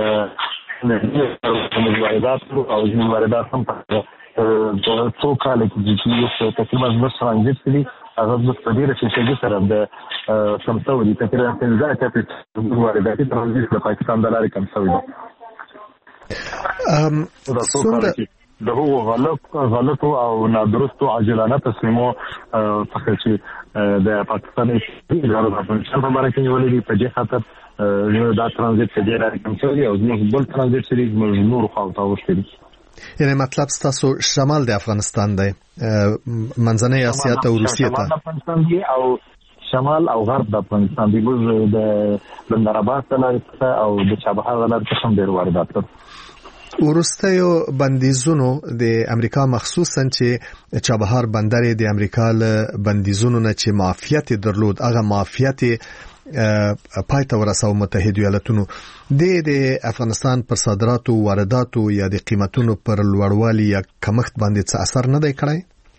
واردات او د واردات هم په څو کال کې چې تقریبا زموږ ترانزیت دي هغه د ډېر فیصدي سره د کمڅو دي، تقریبا پنځه اتیا وارداتي ترانزیت د پاکستان د لارې کمڅو دي. ام د هغو غلط غلطو او نادرستو عاجلانه تصمیمو څخه چې د پاکستان ادارو د افغانستان په باره کې نیولې دي، په دې خاطر دا ترانزیت په دې لارې کمڅوي او زموږ بل ترانزیت چې زموږ نورو خواو ته اوښتې دي. یعنې مطلب ستاسو شمال د افغانستان دی، منځنۍ اسیا ته او روسیې ته؟ افغانستان دی او شمال او غرب د افغانستان دی، موږ د بندرآباد ته لارې څخه او د چابهار د لارې څخه هم ډېر واردات لرو. وروستیو بندیزونو د امریکا مخصوصا چې چابهار بندر د امریکا له بندیزونو نه چې معافیت درلود، هغه معافیت پای ته ورساو متحده ایالاتونو. د د افغانستان پر صادراتو، وارداتو یا د قیمتونو پر لوړوالي یا کمښت باندې څه اثر نه دی کړی؟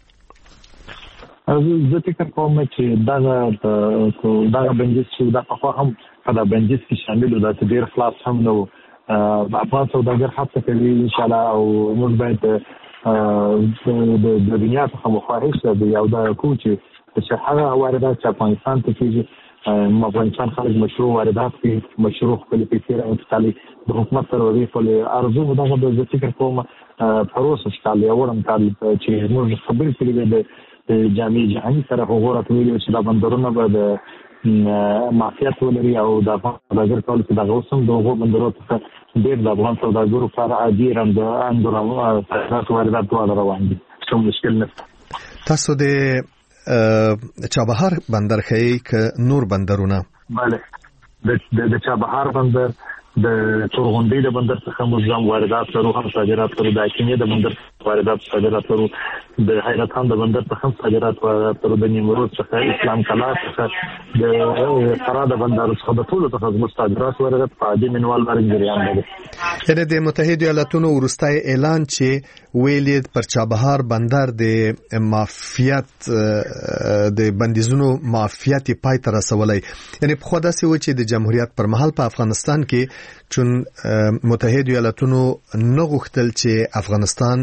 زه فکر کوم چې دغه دغه بندیز چې دا پخوا هم په دا بندیز کې شامل و، دا ډېر خلاص هم نه و. افغان سوداګر هڅه کوي انشاءالله او موږ باید د دنیا څخه مخواهش دی او دا کوو چې هغه واردات چې افغانستان ته کېږي، افغانستان خلک مشروع واردات کوي، مشروع خپلې پیسې راانتقالوي. د حکومت سره ودې خپلې ارزو دغه زه فکر کوم پروسس کال یا وړم کال چې موږ خبرې کړې وې د جامع جهاني سره هغو راته ویلي چې دا بندرونه به د معافیت ولري او د افغان سوداګر کول چې دغه اوس هم د هغو بندرو څخه ډېر د افغان سوداګرو لپاره عادي انګور او واردات دواړه روان دي، کوم مشکل نشته. تاسو د چابهار بندر ښیي که نور بندرونه؟ بله، د چابهار بندر، د تورغونډۍ د بندر څخه موږ هم واردات لرو، هم صادرات لرو، د اکینې د بندر واردات صادرات لرو، د حیرت خان د بندر څخه هم صادرات واردات لرو، د نیمروز څخه، اسلام کلا څخه، د فراه د بندر څخه، د ټولو څخه زموږ صادرات واردات په عادي منوال باندې جریان لري. یعنې د متحده ایالاتونو وروستی اعلان چې ویلي پر چابهار بندر د معافیت د بندیزونو معافیت پای ته رسولی، یعنې پخوا داسې و چې د جمهوریت پر مهال په افغانستان کې چون متحده ایالاتونو نه غوښتل چې افغانستان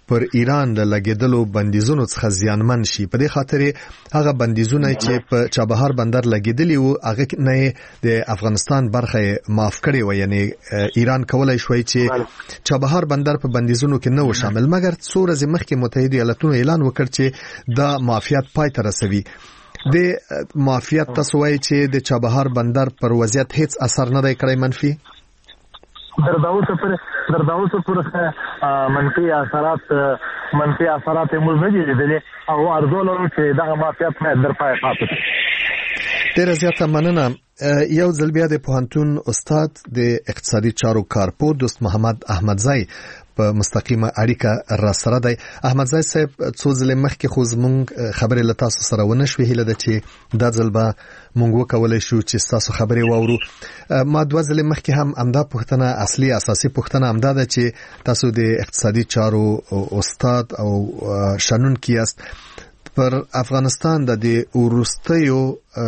پر ایران د لګیدلو بندیزونو څخه زیانمن شي. په دې خاطر هغه بندیزونه چې په چابهار بندر لګیدلی وو هغه نه د افغانستان برخه معاف کړي و، یعنی ایران کولای شوی چې چابهار بندر په بندیزونو کې نه و شامل، مګر څو ورځې مخکې متحده ایالاتونو اعلان وکړ چې دا معافیت پای ته رسوي. د معافیت تاسو وایي چې د چابهار بندر پر وضعیت هیڅ اثر نه دی کړی منفي؟ در داوود پر در داوود پر منفي اثرات منفي اثرات موږ نه دي لیدلې او ارزو لرو چې دا معافیت نه در پای پاتې. ډیره زیاته مننه. یو ځل بیا د پوهنتون استاد د اقتصادي چارو کارپو دوست محمد احمدزی په مستقیمه اړیکه را سره دی. احمدزی صاحب څو ځله مخکې خو زموږ خبرې له تاسو سره ونه شوې، هیله ده چې دا ځل به موږ وکولای شو چې تاسو خبرې واورو. ما دوه ځله مخکې هم همدا پوښتنه اصلي اساسي پوښتنه همدا ده چې تاسو د اقتصادي چارو استاد او شنونکي یاست. پر افغانستان د وروستیو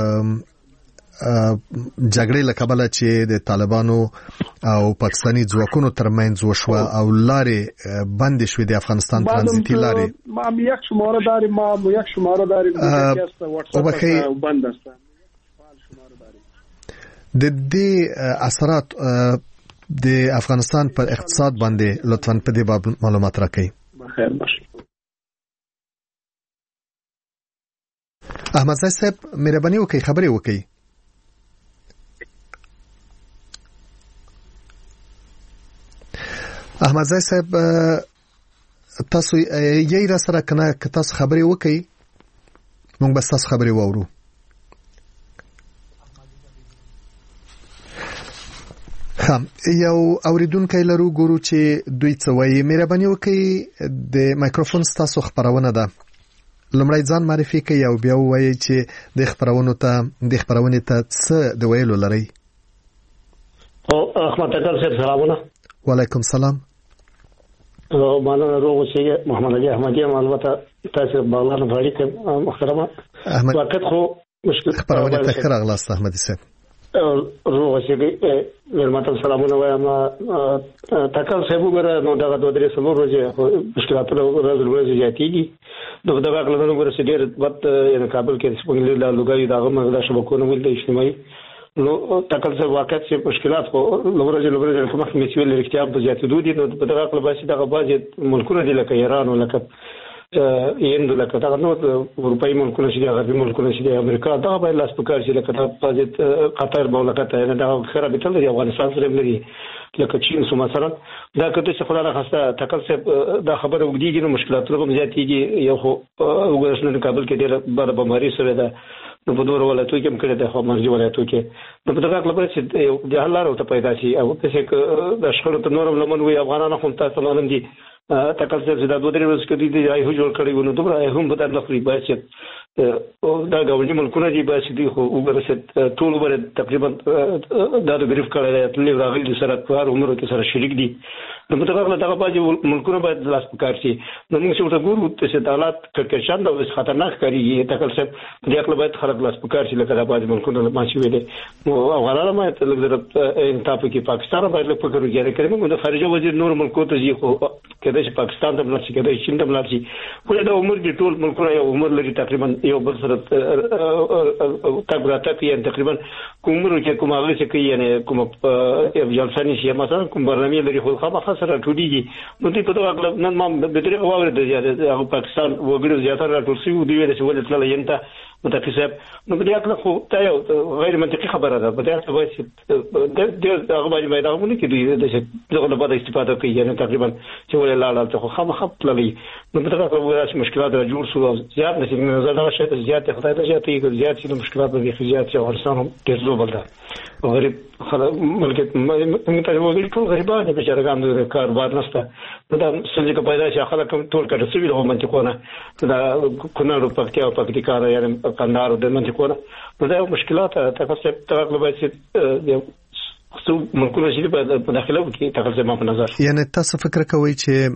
جګړې له کبله چې د طالبانو او پاکستاني ځواکونو ترمنځ وشوه او لارې بند شوې د افغانستان ترانزیتي لارې، ما یک شماره داریم ما یک شماره داریم واتساپ بند است. د دې اثرات د افغانستان پر اقتصاد باندې لطفاً په دې باب معلومات راکړئ. بخیر باشه. احمدزی صاحب مهرباني وکړئ خبرې وکړئ. احمدزی صاحب تاسو یې را سره کنه که تاسو خبرې وکړئ موږ بس تاسو خبرې واورو. هم یو اوریدونکو لرو ګورو چې دوی څه وایي. مهرباني وکړئ د مایکروفون تاسو خبرونه ده، لمړی ځان معرفي کړئ او بیا وایي چې د خبرونو ته د خبرونې ته څه د ویلو لري. او احمد تکل صاحب سلامونه. وعلیکم سلام. او معنا روغ شي محمد علي احمدي معلومات تاسو باغلان غړي کوم محترمه احمد وخت خو مشکل خبرونه تکرار اغلاست احمدي صاحب. روغ شي ورماتم سلامونه وایم تکل صاحب وګره نو دا د درې سلو ورځې مشکلات ورځ ورځ زیاتېږي. دغه دغه کله نو ورسې ډېر وخت یې کابل کې سپونګل لا لګوي داغه مغلا شبکونه ول د اجتماعي نو تکل صاحب واقعیت چې مشکلات خو لورځ لورځ کومه میسیو لريختیا په زیاتېدو دي. نو په دغه کله باسي دغه باج ملکونه دي لکه ایران او لکه هند لکه دا نو اروپאי ملکونه شي غربي ملکونه شي امریکا دا به لاس پکار شي لکه په قطر مملکت نه دا خراب تل دی افغانستان سره لري لکه چین سو مثلا دا کته څه خلاره خاصه تکل صاحب دا خبره وګړي نو مشکلات لږ زیاتېږي. یو خو وګورئ کابل کې ډېر بار بماري سره ده نو په دوه ولایتو کې هم کړی د خو مرزي ولایتو کې نو په دغه کله چې د حل لارو ته پیدا شي او چې د شخړو ته نورم لمن وي افغانانو هم تاسو نن دي تکل صاحب دا دوه درې ورځې کې دي آی هو جوړ کړی ونه دومره هم په دغه خپل باسي او دا ګاونډي ملکونه دي باسي دي خو وګورئ ټول بر تقریبا دا د بریف کړی دی تل راغلي سره کار عمر کې سره شریک دي. نو په دغه دغه باندې ملکونه باید لاس پکار شي. نو موږ څه ګورو چې حالات کړکشان او خطرناک کاری تکل صاحب دغه خپل باید خلک لاس پکار شي لکه دا باندې ملکونه ماشي ویلې او افغانانو باید لږ انتاپ کې پاکستان باید لږ فکر وکړي کړي موږ د خارجه وزیر نور ملکو ته ځي خو کله چې پاکستان ته بلل شي کله چې چین ته بلل شي خو دا عمر دي ټول ملکونه یو عمر لري تقریبا یو بل سره تقریبا تقریبا تقریبا کومره کې کومه غوښه کوي یعنی کوم جلسه نشي مثلا کوم برنامه لري خو خامخا سره ټوډيږي. نو دې په دغه اغلب نن ما به درې واورې د زیاده پاکستان وګړو زیاتره ټول سی ودی ویل چې ولې تل ینته متفق صاحب نو دې اکل خو دا یو غیر منطقي خبره ده. په دې څه وایي د هغه باندې باید هغه نه کېږي د دغه په استفاده کوي یعنی تقریبا چې ولې لاړ ته خو خامخا تللی نو په دغه وایي مشکلات را جوړ شو زیات نشي نظر دا شي زیات خدای ته زیاتې زیات شي مشکلات به زیات شي افغانستان ډېر زوبل ده غریب خلک ملکیت موږ ته وګورئ ټول غریبان دي بشرګان د کاروبار نشته دا سړي کې پیدا شي خلک ټول کړه سوي د منطقونه دا کونړ پکتیا او پکتیکا یعنی کندهار د منطقونه دا مشکلات تاسو ته تغلب شي خصو ملکونه شي په داخله کې تاسو ما په نظر یعنی تاسو فکر کوئ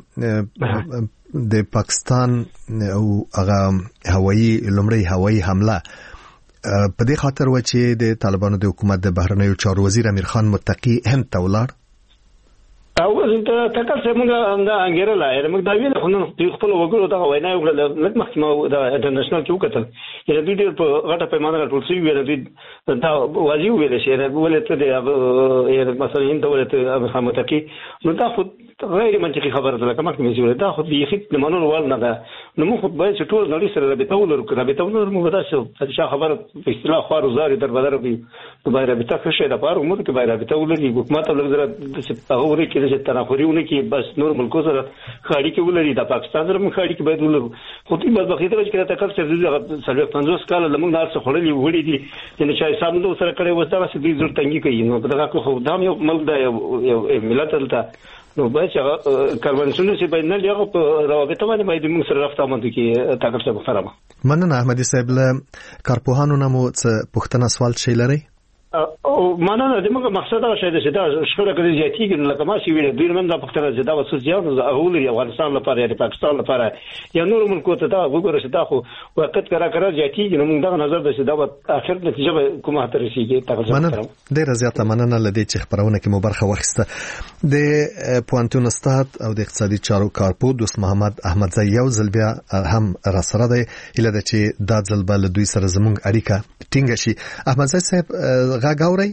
چې د پاکستان او هغه هوایي لمړی هوایي حمله په دې خاطر و چې د طالبانو د حکومت د بهرنیو چارو وزیر امیر خان متقی هند ته ولاړ؟ او تکل څه موږ دا انګیره لای موږ دا ویل خو نن خپل وګړو دا وینا وکړه لکه محکمه دا انټرنیشنل کې وکړل چې دوی ډېر په غټه پیمانه راټول شوي ویل دوی دا واجی ویل شي ولې ته د مثلا هند ولې محمد کی نو دا خو غیر منطقي خبره ده لکه محکمه چې دا خو یې خېټ نه منول ول نه ده نو موږ خو باید ټول نړۍ سره رابطه ولرو رابطه ولرو موږ دا څه چې خبره په اصطلاح خو روزاري در بدر به باید رابطه ښه شي دا پاره موږ کې باید رابطه ولري حکومت ولر زره هغه ورې کې چې تنافرونه کې بس نور ملکو سره خاړي کې ولري د پاکستان سره موږ خاړي کې باید ولرو خو دې بس بخیته چې کله تکل چې سلوي پنځوس کال لمونږ نار څه خړلې وړي دي چې چې حساب نو سره کړي وستا چې دې زړه تنګي کوي نو دا خو دا یو ملک دا یو ملت دلته نو باید چې کاروانسونه چې باید نه لیاغه په روابط باندې باید موږ سره رافته باندې کې تاکل څه محترمه مننه احمدي صاحب له کارپوهانو نمو څه پښتنه سوال شي لري او معنا د موږ مقصد دا شی چې دا شخړه کوي ځاتیږي نو لکه ما چې ویل دوی من دا پښتنه چې دا وسو زیات اول یا افغانستان لپاره یا پاکستان لپاره یا نور ملکو ته دا وګوره چې دا خو وخت کرا کرا ځاتیږي نو موږ دا نظر د چې دا اخر نتیجه به کومه تر رسیږي تاسو ډیر زیاته مننه لدی چې خبرونه کې مو برخه واخیسته د پوانتون استاد او د اقتصادي چارو کارپو دوست محمد احمدزی یو ځل بیا هم را سره دی اله د چې دا ځل بل دوی سره زموږ اړیکه ټینګ شي احمدزی صاحب غاوري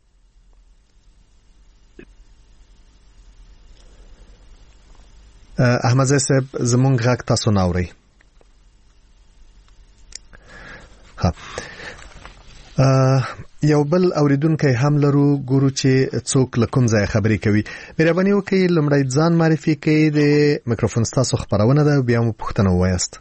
احمدزی صاحب زمونږ غاک تاسو ناوري ها یو بل اوریدونکو هم لرو ګورو چې څوک لکم ځای خبرې کوي مهرباني وکړئ لمړی ځان معرفي کړئ د میکروفون تاسو خبرونه ده بیا مو پوښتنه وایاست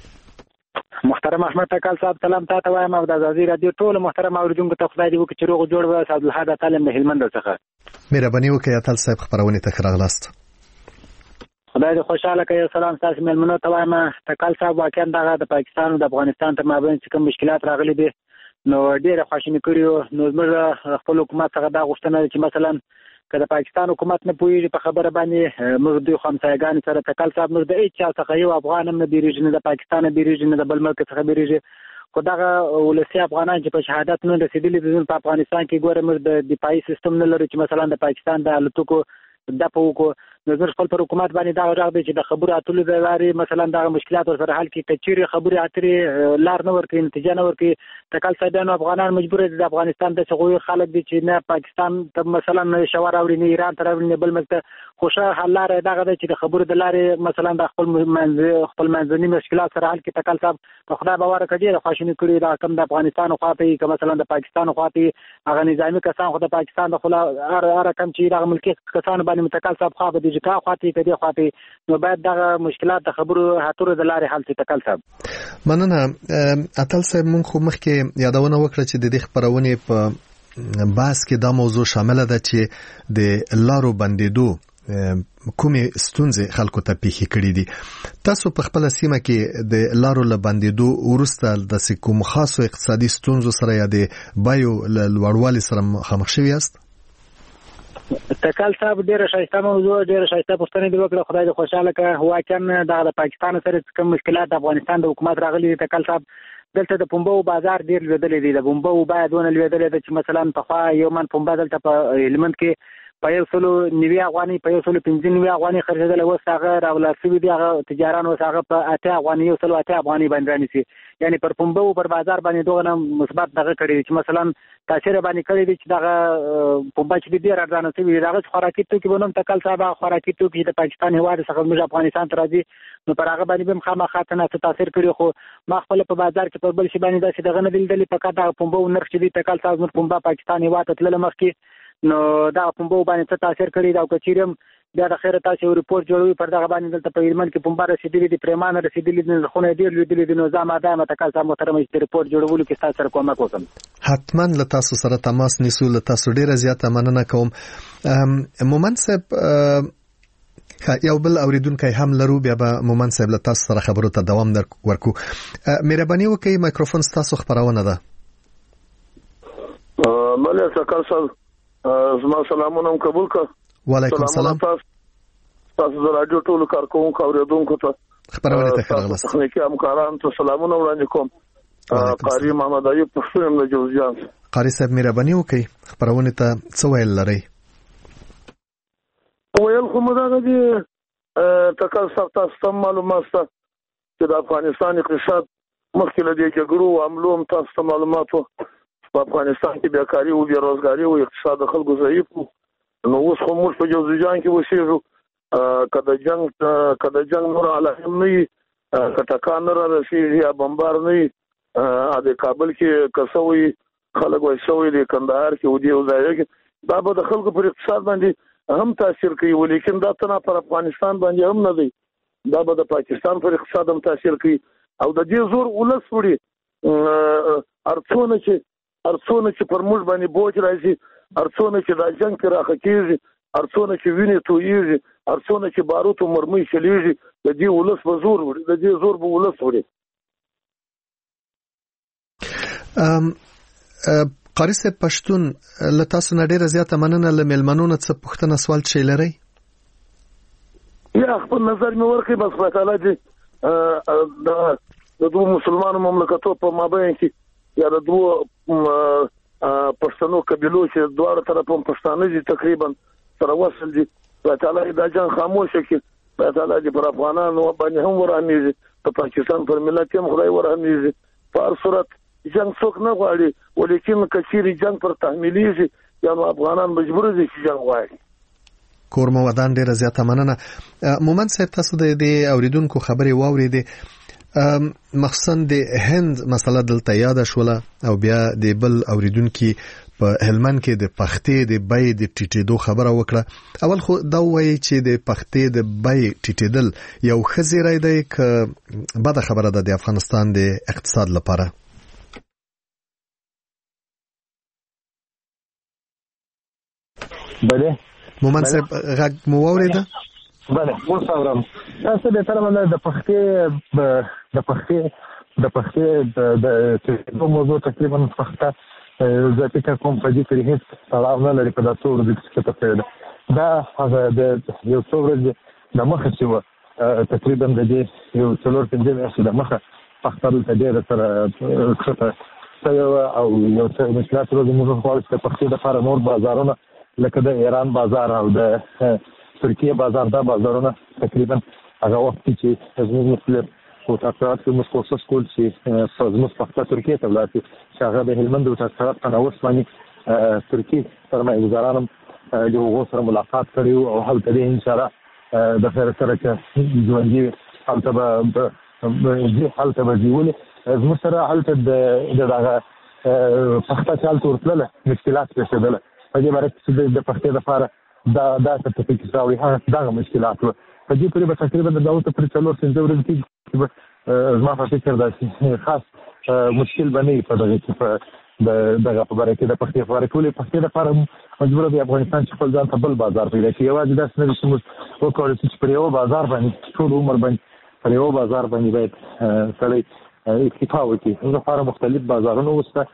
محترم احمد تکال صاحب سلام تاسو وایم او د ازادي رادیو ټول محترم اوریدونکو ته خدای دې وکړي چې روغ جوړ وي او عبدالحاد تعلم د هلمند څخه مهرباني وکړئ اتل صاحب خبرونه ته راغلاست خدای دې خوشاله کړي سلام تاسو ملمنو ته وایم تکال صاحب واقعا د پاکستان او د افغانستان تر مابین چې کوم مشکلات راغلي دي نو ډېر خوشنه کړیو نو موږ خپل حکومت څخه دا غوښتنه چې مثلا که د پاکستان حکومت نه پوهیږي په خبره باندې موږ دوی خمسایګان سره تکل صاحب موږ د هیڅ چا څخه یو افغان هم نه بیریږي نه د پاکستان نه بیریږي نه د بل ملک څخه بیریږي خو دغه ولسی افغانان چې په شهادت نه رسیدلي دي په افغانستان کې ګوره موږ د دفاعي سیستم نه لرو چې مثلا د پاکستان د الوتکو د پوکو نو زر خپل پر حکومت باندې دا راغ دی چې د خبرو اتلو د لارې مثلا دا مشکلات ور سره حل کې کچيري خبري اترې لار نه ورکې نتیجه نه ورکې تکل صاحبانو افغانان مجبور دي د افغانستان د څغوي خلک دي چې نه پاکستان ته مثلا شوار اوري نه ایران تر اوري نه بل ملک خوشا حل لار دا غده چې د خبرو د لارې مثلا د خپل منځ خپل منځني مشکلات سره حل کې تکل صاحب په خدای باور کړي د خواشنی کړي دا کم د افغانستان خو په کې مثلا د پاکستان خو په هغه نظامی کسان خو د پاکستان د خلا ار ار کم چې د ملکی کسان باندې متکل صاحب خو د ځکا خاطی کدي خاطی نو باید دغه مشکلات د خبرو هاتورو د لارې حل شي تکل صاحب مننه اتل صاحب مونږ خو مخکې یادونه وکړه چې د دې خبرونه په باس کې دا موضوع شامل ده چې د لارو بندیدو کومې ستونزې خلکو ته پیښې کړې دي تاسو په خپل سیمه کې د لارو له بندیدو ورسته د کوم خاصو اقتصادي ستونزو سره یا د بایو لوړوالي سره مخامخ شوي یاست تکل صاحب ډیره شایسته موضوع ډیره شایسته پوښتنه دی وکړه خدای دې خوشاله کړه واقعا د پاکستان سره کوم مشکلات د افغانستان د حکومت راغلي دي تکل صاحب دلته د پنبو بازار ډیر لیدل دي د پنبو باید ونه لیدل دي چې مثلا په خوا یو من پنبه دلته په هلمند کې په یو سلو نیوي افغاني په یو سلو پنځه نیوي افغاني خرڅېدل اوس هغه راولاسي دي هغه تجاران اوس هغه په اته افغاني یو سلو اته افغاني باندې رانیسي یعنی پر پنبو پر بازار باندې دوه مثبت دغه کړی چې مثلا تاثیر باندې کړی دي چې دغه پنبه چې ډیر ارزانه شي دغه خوراکي توکي بونم تکل صاحب خوراکي توکي د پاکستان هواد څخه موږ افغانستان ته راځي نو پر هغه باندې به خامخا ته تاثیر کړی خو ما خپل په بازار کې په بل شي باندې داسې دغه نه دي په کاته پنبو نرخ چې دي تکل صاحب نور پنبه پاکستان هواد ته تلل مخکې نو دا پنبو باندې څه تاثیر کړی دا کچیرم بیا د خیره تاسو ریپورت جوړوي پر دغه باندې دلته په هلمند کې پنبه رسیدلې دي پریمانه رسیدلې دي خو نه ډیر لیدلې دي نو زما دا متکل صاحب محترم چې ریپورت جوړولو کې تاسو سره کومک وکم حتما له تاسو سره تماس نیسو له تاسو ډیره زیاته مننه کوم مومن صاحب یو بل اوریدونکو هم لرو بیا به مومن صاحب له تاسو سره خبرو ته دوام ورکو مهرباني وکړئ میکروفون تاسو خبرونه ده مله تکل صاحب زما سلامونه قبول کړه وعلیکم السلام تاسو د رادیو ټولو کارکونکو اوریدونکو ته خبرونه ته راغلاست تخنیکی همکارانو ته سلامونه وړاندې کوم قاری محمد ایوب پښتون له جوزجان قاری صاحب مهرباني وکړئ خبرونه ته څه ویل لري ویل خو مداغه دي تکل سخت استم معلومات چې د افغانستان اقتصاد مخکې له دې جګړو او حملو هم تاسو ته معلومات وو په افغانستان کې بیکاري او بیروزګاري او اقتصاد د خلکو ضعیف وو نو اوس خو موږ په جوزجان کې اوسېږو کله جنگ کله جنگ نور علایم نه وي کټکان را رسېږي یا بمبار نه وي د کابل کې کسوي خلک وایي شوی د کندهار کې ودی او ځای کې دا به د خلکو پر اقتصاد باندې هم تاثیر کوي ولیکن دا تنه پر افغانستان باندې هم نه دی دا به د پاکستان پر اقتصاد هم تاثیر کوي او د دې زور ولس وړي ارڅونه چې ارڅونه چې پر موږ باندې بوج راځي ارڅونه چې د جنگ کې راخه کیږي ارڅونه چې ویني تویږي ارڅونه چې باروت او مرمۍ چلیږي د دې ولس به زور وړي د دې زور به ولس وړي ام قاری صاحب پښتون له تاسو نه ډیره زیاته مننه له ملمنو نه څه پوښتنه سوال چي لري یا خپل نظر مې ورکړي بس خدای تعالی دې د دوه مسلمانانو مملکتو په مابین کې یا د دوه پښتنو قبيلو چې دواړه طرفونو پښتانه دي تقریبا سره وصل دي خدای تعالی دا جنگ خاموش کړي خدای تعالی دې پر افغانانو باندې هم ورانیږي په پاکستان پر ملت هم خدای ورانیږي په هر صورت جنگ څوک نه غواړي ولیکن کثیر جنگ پر تحمیلیږي یا افغانان مجبور دي چې جنگ غواړي کورمه ودان ډیره زیاته مننه مومن صاحب تاسو د دې اوریدونکو خبرې واوریدې مخصوصا د هند مسله دلته یاد شوله او بیا د بل اوریدونکو په هلمند کې د پختې د بای د ټیټېدو خبره وکړه اول خو دا وایي چې د پختې د بای ټیټېدل یو خزیرای دی ک بده خبره ده د افغانستان د اقتصاد لپاره بله مومن صاحب غږ مو واورېده بله اوس اورم تاسو د تر باندې د پختې د پختې د پختې د د موضوع تقریبا پخته زه فکر کوم په دې کې هیڅ تړاو نه لري په تاسو ورته څه تفصیل دا هغه د یو څو ورځې د مخه چې تقریبا د دې یو څلور پنځه میاشتې د مخه پخته د دې سره څه او یو څه مشکلات ورته موږ خو د پختې د لپاره نور بازارونه لکه د ایران بازار او د ترکیه بازار دا بازارونه تقریبا هغه وخت چې زموږ مسلم او تاسو چې موږ کوشش کول چې زموږ په ترکیه ته ولاړ شي هغه د هلمند او تاسو په نوښت باندې ترکیه سرمایه‌ګزاران له هغو سره ملاقات کړی او هلته د ان شاء الله د خیر سره چې ژوندۍ هلته به هلته به ژوندۍ زموږ سره هلته د دغه پخته چال تورتله مشکلات پیښېدل په دې باندې چې د پښتو لپاره دا دا څه کې راوي هغه دا مشکلات و په دې پورې به تقریبا د داوته پر څلور څنځه ورځې کې زما په فکر دا چې خاص مشکل باندې په دغه کې په دغه په اړه کې د پښتو لپاره ټول پښتو لپاره مجبور دی افغانستان چې خپل ځان ته بل بازار پیدا کړي یوازې دا څه نه چې موږ وکړو چې پر یو بازار باندې ټول عمر باندې پر یو بازار باندې باید سړی اکتفا وکړي نو لپاره مختلف بازارونه وسته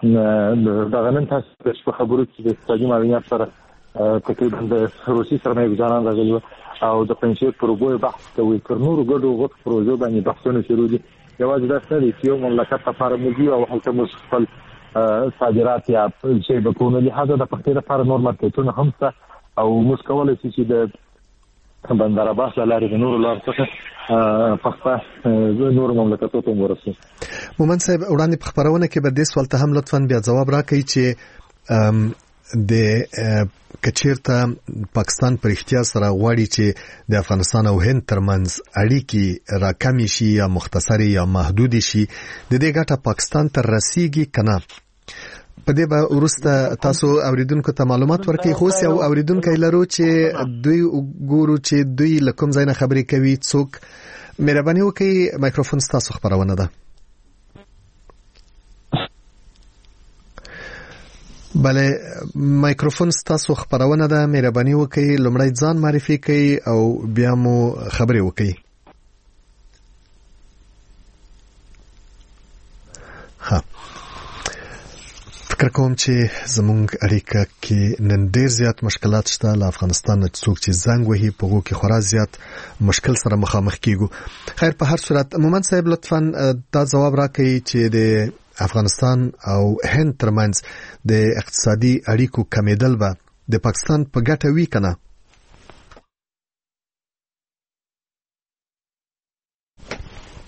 دا غنن تاسو په خبرو کې د اقتصادي معلومات سره تقریبا د روسي سرمایه‌ګزاران راغلي او د پنځه پروګوي بحث کوي پر نورو ګډو غوښ پروژو باندې بحثونه شروع دي یوازې دا څه دي چې یو مملکت لپاره موږ او هلته موږ خپل صادرات یا شی به کوو لهدا د پختې لپاره نور مارکیټونه هم شته او موږ کولای شو چې د بندر عباس لارې د نورو لار څخه پخته نور مملکتونو ته ورسي مومن صاحب وړاندې په خبرونه کې به د سوال ته هم لطفاً بیا جواب راکړئ چې د کچیرته پاکستان پر اختیار سره غواړي چې د افغانستان او هند ترمنځ اړیکې راکمې شي یا مختصری یا محدود شي د دې ګټه پاکستان ته رسیږي کنه په دې به ورسته تاسو اوریدونکو ته معلومات ورکړئ خو یو اوریدونکو لرو چې دوی ګورو چې دوی لکم ځای نه خبرې کوي څوک مهرباني وکړئ مایکروفون تاسو خبرونه ده بله مایکروفون تاسو خبرونه ده مهرباني وکړئ لومړی ځان معرفي کړئ او بیا مو خبرې وکړئ ها فکر کوم چې زموږ اړیکه کې نن ډیر زیات مشکلات شته له افغانستان نه څوک چې زنګ وهي په وګو کې خورا زیات مشکل سره مخامخ کیږو خیر په هر صورت مومن صاحب لطفاً دا جواب راکړئ چې د افغانستان او هند ترمنځ د اقتصادي اړیکو کمیدل به د پاکستان په ګټه وی کنه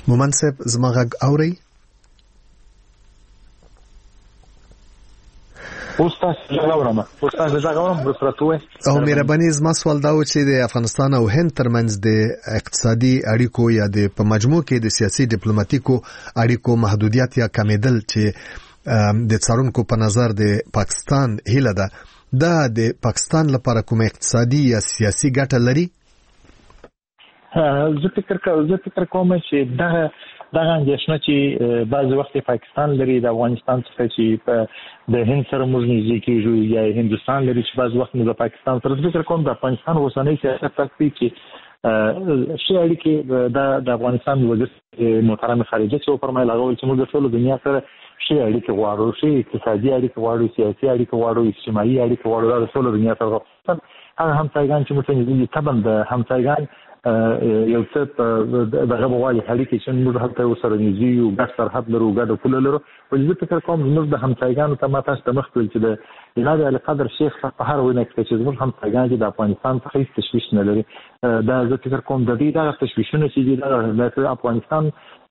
مومن صاحب زما غږ اوري؟ اوستا څنګه اوستا څنګه بسرتوي او مهرباني زما سوال دا و چې د افغانستان او هند ترمنځ د اقتصادي اړیکو یا د په مجموع کې د سیاسي ډیپلوماټیکو اړیکو محدودیت یا کمیدل چې د څارونکو په نظر د پاکستان هیله ده، دا د پاکستان لپاره کوم اقتصادي یا سیاسي ګټه لري؟ زه فکر کوم زه فکر کوم چې دا دا اندېښنه چې بعض وخت پاکستان لري د افغانستان څخه چې د هند سره موږ نږدې کېږو یا هندستان لري چې بعض وخت د پاکستان سره فکر کوم د افغانستان اوسنۍ سیاست تاسو چې شي اړیکې د افغانستان وزیر محترم خارجه چې فرمایله غوښتل چې موږ د ټول دنیا سره شي اړیکې غواړو، شي اقتصادي اړیکې غواړو، سیاسي اړیکې غواړو، اجتماعي اړیکې غواړو، د ټول دنیا سره غواړو. هغه همسایګان چې موږ نږدې طبعا د همسایګان یو څه دغه بوالي اړیکې چې موږ هلته وسره نږدې یو ګډ سرحد لرو، ګډ پوله لرو. زه فکر کوم زموږ د همسایګانو ته ما تاسو ته مخکې ویل چې د جناب القدر شیخ په هر وینه کې چې زموږ همسایګان چې د افغانستان څخه هیڅ تشویش نه لري، دا زه فکر کوم د دې دغه تشویشونه چې دي د افغانستان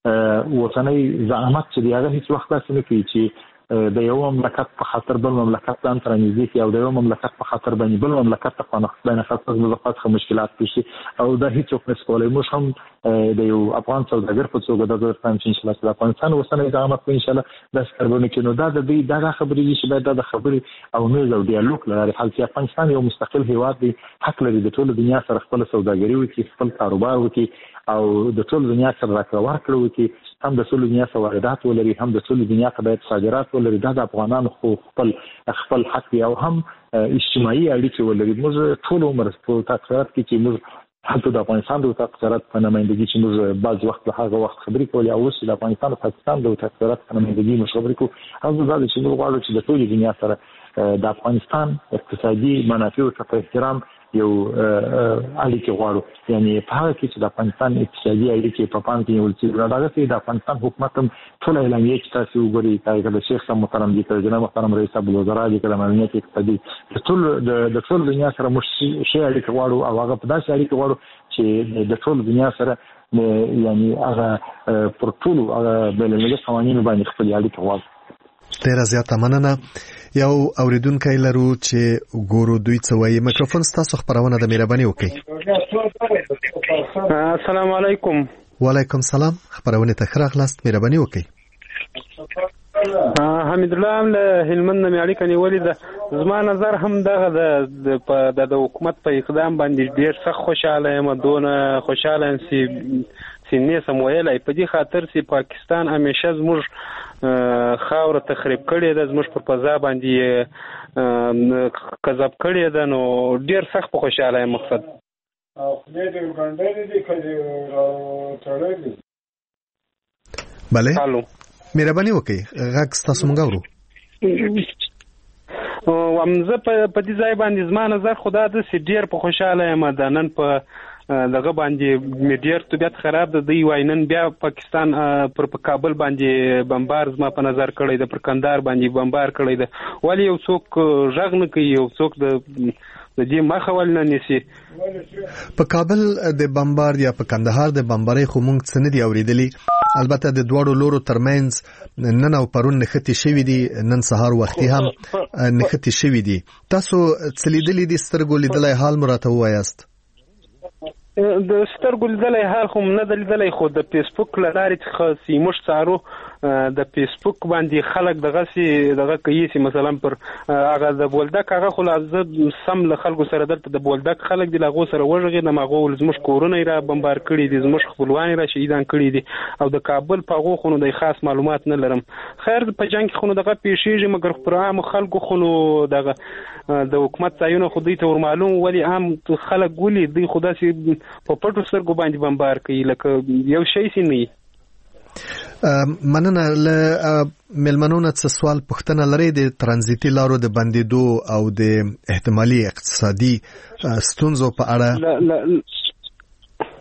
اوسنۍ زعامت چې دی هغه هیڅ وخت داسې نه کوي چې د یو مملکت په خاطر بل مملکت ځان سره نږدې کړي او د یو مملکت په خاطر باندې بل مملکت ته بین خاصه مضافات څخه مشکلات پیښ شي او دا هیڅوک نشي کولی. موږ هم د یو افغان سوداګر په توګه د دوی ترڅنګ ان شاء الله د افغانستان اوسنۍ زعامت په ان شاء الله د سربونه کې نو دا د دې دغه خبرې دي چې باید د خبرې او نه او ډیالوګ لري. حال چې افغانستان یو مستقل هیواد دی، حق لري د ټول دنیا سره خپل سوداګري وکړي، خپل کاروبار وکړي او د ټول دنیا سره راکړه ورکړه وکړي، هم د ټول دنیا سره واردات ولري، هم د ټول دنیا ته باید صادرات ولري. دا د افغانانو خو خپل خپل حق دی او هم اجتماعي اړیکې ولري. موږ ټول عمر په تاثیرات کې چې موږ حتی د افغانستان د تاثیرات په نمائندګي چې موږ بعض وخت له هغه وخت خبرې کولې او اوس د افغانستان او پاکستان د تاثیرات په نمائندګي موږ خبرې کوو. هم دا چې موږ غواړو چې د ټول دنیا سره د افغانستان اقتصادي منافع او احترام یو اړیکې غواړو، یعنی په هغه کې چې د افغانستان اقتصادي اړیکې په پام کې نیول شي. دا دغه د افغانستان حکومت هم ټول اعلامیې چې تاسو وګورئ، دا د شیخ صاحب محترم دي، جناب محترم رئیس الوزرا دي، د امنیت اقتصادي د ټول د ټول دنیا سره موږ شي اړیکې غواړو او هغه په داسې اړیکې غواړو چې د ټول دنیا سره یعنی هغه پر ټول هغه بین‌المللي قوانینو باندې خپل اړیکې غواړو. ډیره زیاته مننه. یو اوریدونکی لرو چې ګورو دوی څه وایي. میکروفون ستاسو خبرونه د مهرباني وکړئ. السلام علیکم. وعلیکم السلام. خبرونه ته راغلاست، مهرباني وکړئ. حمید الله له هلمند نه اړیکه نیولې ده. زما نظر هم دغه د د حکومت په اقدام باندې ډیر سخت خوشاله یم، دونه خوشاله یم چې نه سم ویلای. په دې خاطر چې پاکستان همیشه زموږ خاور تخریب کړي ده، زموږ پر فضا باندې کذب کړي ده، نو ډیر سخت په خوشاله یم. مقصد بله مهرباني وکړئ، غږ ستاسو موږ اورو. ومزه په دې ځای باندې زما نظر خدا د سي ډیر په خوشاله یم. د نن په دغه باندې میډیر طبيعت خراب ده. دی واینن بیا پاکستان پر کابل باندې بمبار زما په نظر کړی ده، پر کندهار باندې بمبار کړی ده. ولی یو څوک ژغ نه کوي، یو څوک د د دې مخه ول نه نسی. په کابل د بمبار یا په کندهار د بمبارۍ خو مونږ څه نه دی اوریدلی. البته د دوړو لورو ترمنځ نن او پرون نختی شوی دي، نن سهار وختي هم نختی شوی دي. تاسو څه لیدلی دي؟ سترګو لیدلای حال مراته وایاست؟ د سترګو لیدلای حال خو نه د لیدلای، خو د فیسبوک لارې څخه سیموش څارو. د فیسبوک باندې خلک دغه سي دغه کوي چې مثلا پر هغه د بولدک هغه خو لازم سم له خلکو سره دلته د بولدک خلک د لاغو سره وژغې نه ماغو زموږ کورونه را بمبار کړي دي، زموږ خپلوان را شهیدان کړي دي او د کابل په غو خونو د خاص معلومات نه لرم. خیر په جنگ خونو دغه پیښیږي، مګر پر عام خلکو خونو دغه د حکومت ځایونه خو دوی ته ور معلوم، ولی عام خلک ګولي دوی خدا سي په پټو سترګو باندې بمبار کوي لکه یو شی سي نه. مننه. له ملمنونه څه سوال پوښتنه لري د ترانزیتي لارو د بندیدو او د احتمالي اقتصادي ستونزو په اړه؟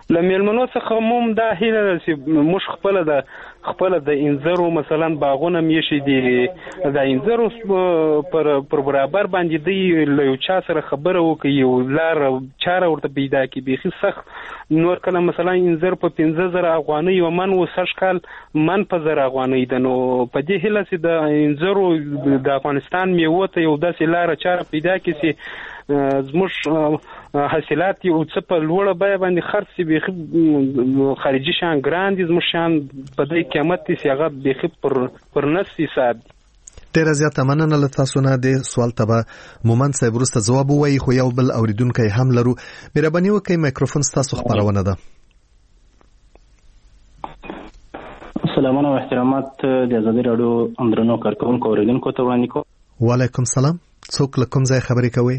له میلمنو څخه موږ دا هیله ده چې موږ خپله د خپله د انځرو مثلا باغونه میشي دي د انځرو پر پر برابر باندې دی له یو چا سره خبره وکړي یو لار چاره ورته پیدا کړي بیخي سخت نور کله مثلا انځر په پنځه زره افغانۍ یو من و سږ کال من په زره افغانۍ ده نو په دې هیله چې د انځرو د افغانستان میوو ته یو داسې لاره چاره پیدا کړي چې زموږ حاصلات یو څه په لوړه بیه باندې خرڅ شي بیخي خارجي شیان ګران دي زموږ شیان په دې قیمت دي چې هغه بیخي پر پر نس حساب ډېره زیاته مننه له تاسو نه د سوال ته به مومند صاحب وروسته ځواب ووایي خو یو بل اورېدونکی هم لرو مهرباني وکړئ مایکروفون ستاسو خپرونه ده. سلامونه او احترامات د ازادي راډیو درنو کارکونکو اوریدونکو ته وړاندې کوم. وعلیکم سلام. څوک له کوم ځای خبرې کوئ؟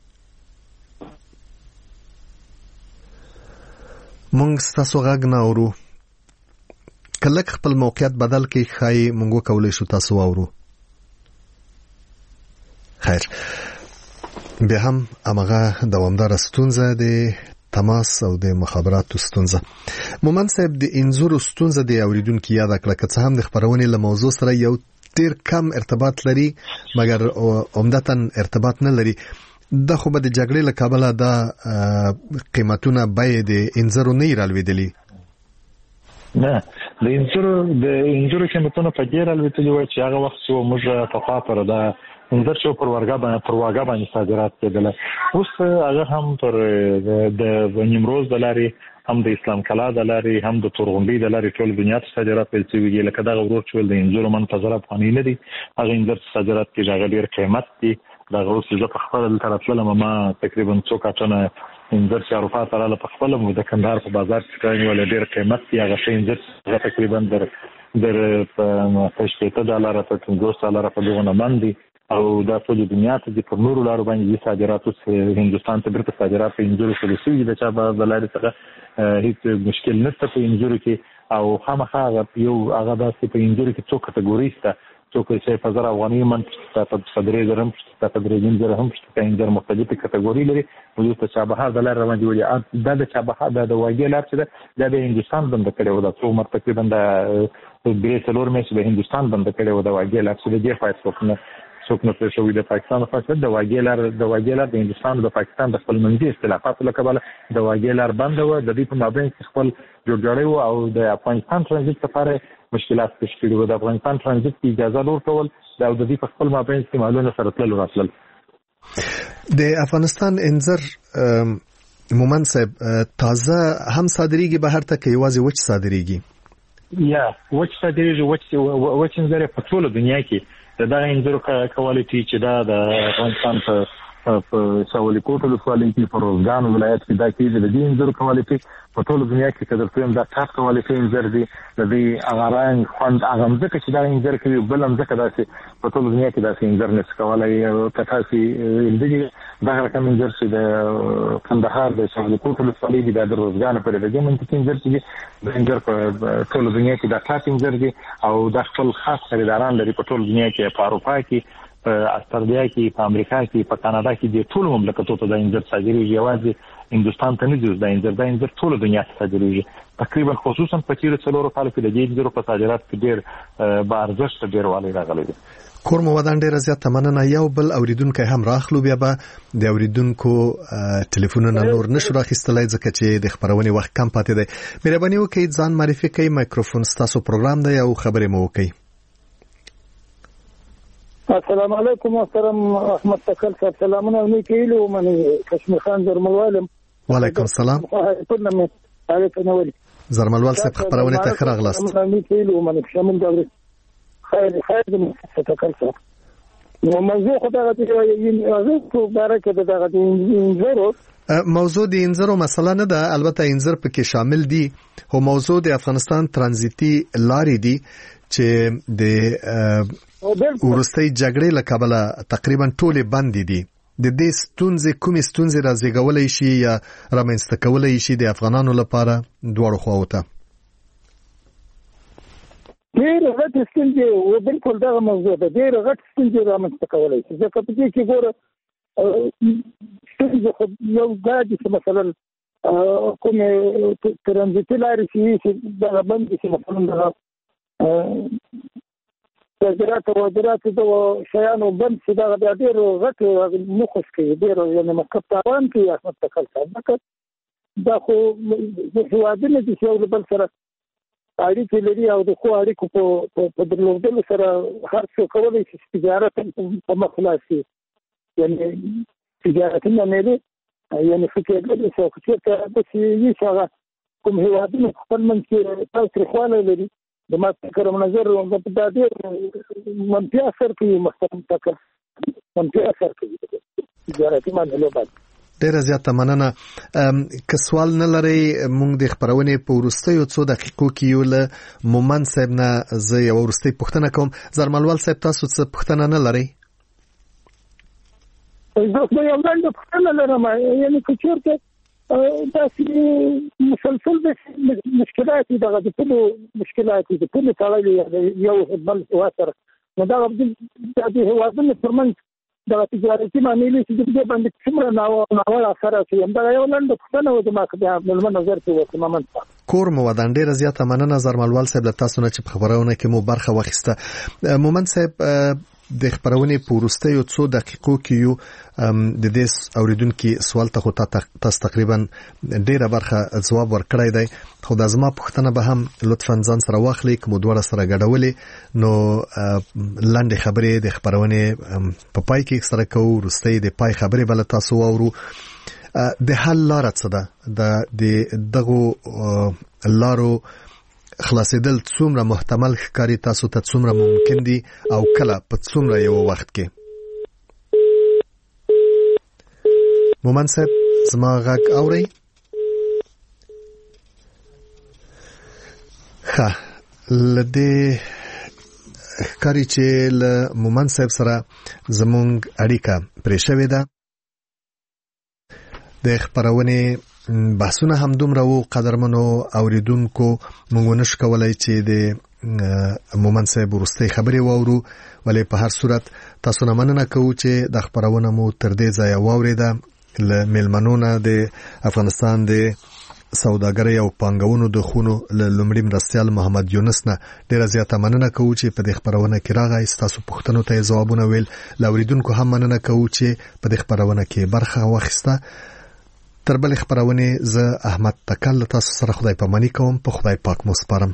مونږ ستاسو غږ نه اورو. که لږ خپل موقعیت بدل کړئ ښایي مونږ وکولی شو تاسو واورو. خیر بیا هم هماغه دوامداره ستونزه د تماس او د مخابراتو ستونزه. مومند صاحب د انځورو ستونزه د اوریدونکو یاد کړه که څه هم د خبرونې له موضوع سره یو ډیر کم ارتباط لري مګر عمدتاً ارتباط نه لري. دا خو به د جګړې له کبله دا قیمتونه بیې د انځرو نه رالوېدلي. نه د انځرو د انځرو قیمتونه په دې رالوېدلي وای چې هغه وخت چې موږ پخوا پر دا انځر چې پر ورګه باندې پر واګه باندې صادرات کېدل اوس هغه هم پر د نیمروز د لارې هم د اسلام کلا د لارې هم د تورغونډۍ د لارې ټول دنیا ته صادرات پیل شوي دي. لکه دغه ورور چې د انځرو من په زره افغانۍ نه دي هغه انځر صادرات کې هغه ډېر قیمت دي. دغه اوس زه په خپله دلته راتللم ما تقریبا څو کاټونه انځر چې اروپا ته راغله په خپله مو د کندهار په بازار کې کړی ولی ډېر قیمت دي. هغه ښه انځر هغه تقریبا در در په شپېته ډالره په پنځوس ډالره په دغونه من دي او دا ټول دنیا ته د پر نورو لارو باندې صادرات اوس هندوستان ته بیرته صادرات په انځرو شروع شوي د چا به د لارې څخه هیڅ مشکل نشته په انځرو کې او خامخا یو هغه داسې په انځرو کې څو کټګورۍ شته څوک چې په زر افغانۍ من په درې زره هم شته په درې نیم زره هم شته په انځر مختلفې کټګورۍ لري. وروسته چابهار د لارې باندې ولي دا د چابهار دا د واګې لار چې ده دا د هندوستان بنده کړې وه دا څو عمر تقریبا د درې څلور میاشتې د هندوستان بنده کړې وه د واګې لار چې د دې فایده څوک نه څوک نه پرې شوي د پاکستان لپاره د واګې لار د واګې لار د هندوستان د پاکستان د خپل منځي اختلافاتو له کبله د واګې لار بنده وه. د دې په مابین کې خپل جوړجاړی وه او د افغانستان ترانزیت لپاره مشکلات پیش کړي وو. د افغانستان ترانزیت کې اجازه لور کول او د دې په خپل مابین کې مالونه سره تلل راتلل. د افغانستان انځر مومند صاحب تازه هم صادریږي بهر ته که یوازې وچ صادریږي؟ یا وچ صادریږي. وچ وچ انځر په ټوله دنیا کې د دغه انځرو کوالټي چې دا د افغانستان په په ساولي کوټ ولسوالۍ کې په روزګان ولایت کې دا کېږي. د دې انځرو کوالټي په ټوله دنیا کې که درته وایم دا ټاپ کوالټي انځر دي. د دې هغه رنګ خوند هغه مځکه چې دغه انځر کوي بل مځکه داسې په ټوله دنیا کې داسې انځر نشي کولی. که تاسې لیدلي دغه رقم انځر چې د کندهار د ساولي کوټ ولسوالۍ دي دا د روزګان پورې د دې منطقې انځر چې دي دا انځر په ټوله دنیا کې دا ټاپ انځر دي او دا خپل خاص خریداران لري په ټوله دنیا کې په اروپا کې په استرالیا کې په امریکا کې په کاناډا کې د ټولو مملکتونو ته د انځر صادریږي. یوازې هندوستان ته نه ځي د انځر د انځر ټولو دنیا ته صادریږي. تقریبا خصوصا په تیرو څلورو کالو کې د دې انځرو په صادرات کې ډېر با ارزښت ډېروالی راغلی دی. کور مو ودان ډیره زیاته مننه. یو بل اوریدونکو هم راخلو بیا به د اوریدونکو ټلیفونونه نور نشو راخیستلای ځکه چې د خبرونې وخت کم پاتې دی. مهرباني وکړئ ځان معرفي کړئ. مایکروفون ستاسو پروګرام دی او خبرې مو وکړئ. السلام علیکم محترم احمد تکل صاحب سلامونه نیکیلو من کشمیر خان زرملوالم. وعلیکم السلام. زرملوال صاحب خبرونه ته خراغلاست. نیکیلو من شامل دغه خیر خیر د تکل صاحب نو موضوع خدای دې یې په برکه دغه انځرو موضوع د انځرو مسله نه ده. البته انځر پکې شامل دي او موضوع د افغانستان ترانزیتي لارې دي چې د ورستۍ جګړې له کبله تقریبا ټولې بندې دي. د دې ستونزې کومې ستونزې رازېږولی شي یا رامنځته کولی شي د افغانانو لپاره دواړو خواو ته؟ ډېرې غټې ستونزې و بلکل دغه موضوع ده. ډېرې غټې ستونزې رامنځته کولی شي ځکه په دې کې ګوره ستونزې خو یو دا دي چې مثلا کوم ترانزیتي لارې چې دا باندې چې مثلا د زراعت او زراعت د شیانو بند چې دا د ډیرو غټو مخص کې ډیرو یعنی مکتب تاوان کې احمد تکل صاحب دا خو د هوادنه د یو بل سره اړیکې لري او د خو اړیکو په په درلودلو سره هر څه کولای شي تجارت په مخلاصي یعنی تجارت نه نه یعنی فکر کوي چې څه د شي څنګه کوم هوادنه خپل من کې تاسو خواله لري د ما فکر منظر په دا ډیر منفي اثر کوي مثلا تک منفي اثر کوي تجارتي معاملې باندې ډیره زیاته مننه که سوال نه لري مونږ د خبرونې په ورستیو څو دقیقو کې یو له مومن صاحب نه زه یو ورستۍ پوښتنه کوم زرملوال صاحب تاسو څه پوښتنه نه لري زه یو لاندې پوښتنه لرم یعنی که چېرته داسې مسلسل د مشکلات دغه د ټولو مشکلات د ټولو تړلې یو بل سره نو دا د هېوادونو ترمنځ د تجارتي معاملې چې د دې باندې څومره ناوړه اثر کوي دا یو لاندې پوښتنه و د ما خپل نظر کې وته ممن کور مو ودان ډیره زیاته مننه زرملوال صاحب تاسو نه چې په خبرونه کې مو برخه واخیسته مومن صاحب د خبرونې په ورستیو څو دقیقو کې یو د دې اوریدونکو سوال ته خو تاسو تقریبا ډیره برخه ځواب ورکړی دی خو د زما پوښتنه به هم لطفا ځان سره واخلئ کوم دوه سره ګډولې نو لاندې خبرې د خبرونې په پای کې سره کوو ورستۍ د پای خبرې بل تاسو واورو د حل لار څه ده د دغه لارو خلاصېدل څومره محتمل ښکاري تاسو ته څومره ممکن دي او کله په څومره یو وخت کې مومن صاحب زما غږ اورئ ښه لدې ښکاري چې له مومن صاحب سره زمونږ اړیکه پرې شوې ده د خبرونې بحثونه هم دومره وو قدرمنو اوریدونکو مونږ نشو کولای چې د مومن صاحب ورستۍ خبرې واورو ولې په هر صورت تاسو نه مننه کوو چې د خبرونه مو تر دې ځایه واوریده له میلمنونه د افغانستان د سوداګرۍ او پانګونو د خونو له لومړي مرستیال محمد یونس نه ډیره زیاته مننه کوو چې په دې خبرونه کې راغی تاسو پوښتنو ته ځوابونه ویل لاوریدونکو هم مننه کوو چې په دې خبرونه کې برخه واخیسته تر بل خبرونه زه احمد تکل تاسو سره خدای پاماني کوم په خدای پاک مو سپارم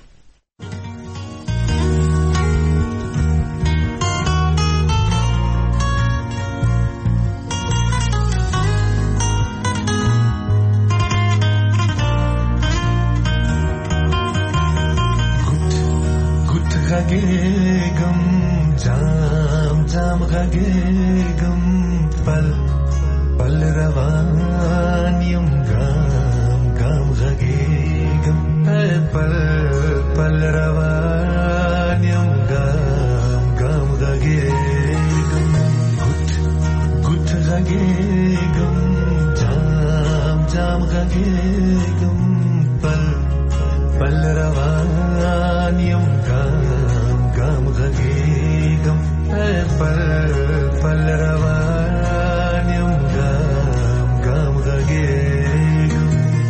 ګوت غږېږم جام جام غږېږم پل پل روان یم ګام ګام غږېږم پل پل روان یم ګام ګام غږېږم ګوت ګوت غږېږم جام جام غږېږم پل پل روان یم ګام ګام غږېږم پل پل روان یم ګام ګام غږېږم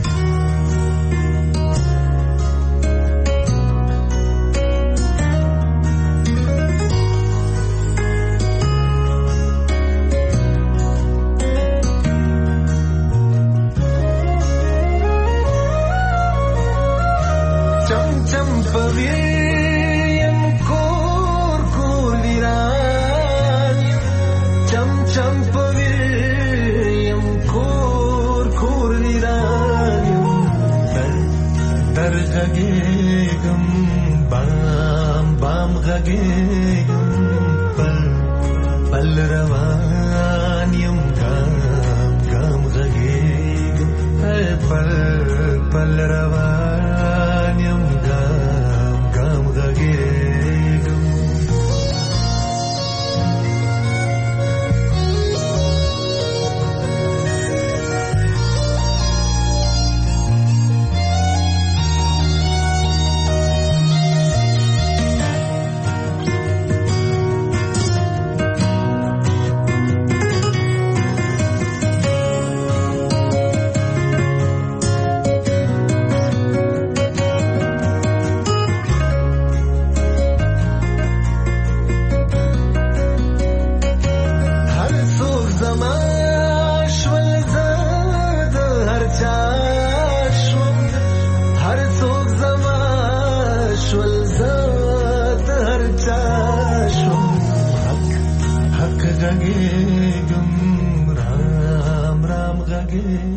چم چم پویم کور کولیران چم چم پویم کور کولیران در غږېږم بام بام غږېږم پل پل روان یم ګام ګام غږېږم پل پل روان یم ګام ګام غږېږم غږېږم رام رام غږېږم